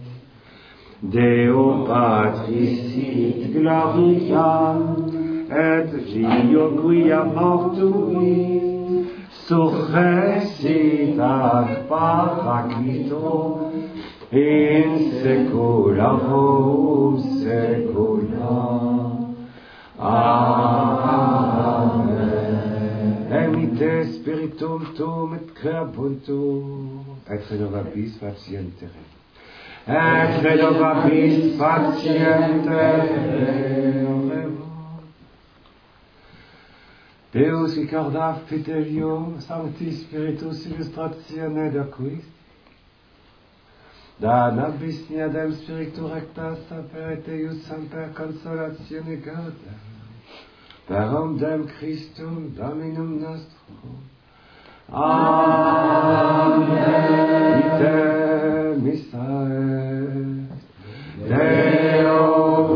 S1: Deo Patris sit gloria, et Filio quia mortuis, surrexit ad Paraclito, in saecularum saecula. Amen. Emite spiritum tuum et creabuntur, et renovabis patientere. Et renovabis patientere. Deus ricorda fidelium sancti spiritus illustratione doquis, da nobis niadem spiritu recta sapere Deus semper consolatione gauda, per omnem Christum Dominum nostrum. Amen. Ite missa est. Deo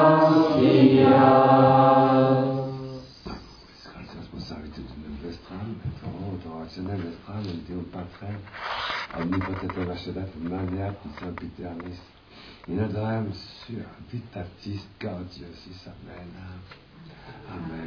S1: gratias. Responsabilité de notre vestram, rationnel vestram, Deum Patrem, omnipotentem ascedat maniat sempiternis, in adorem sur vitatis gaudius, amen. Amen.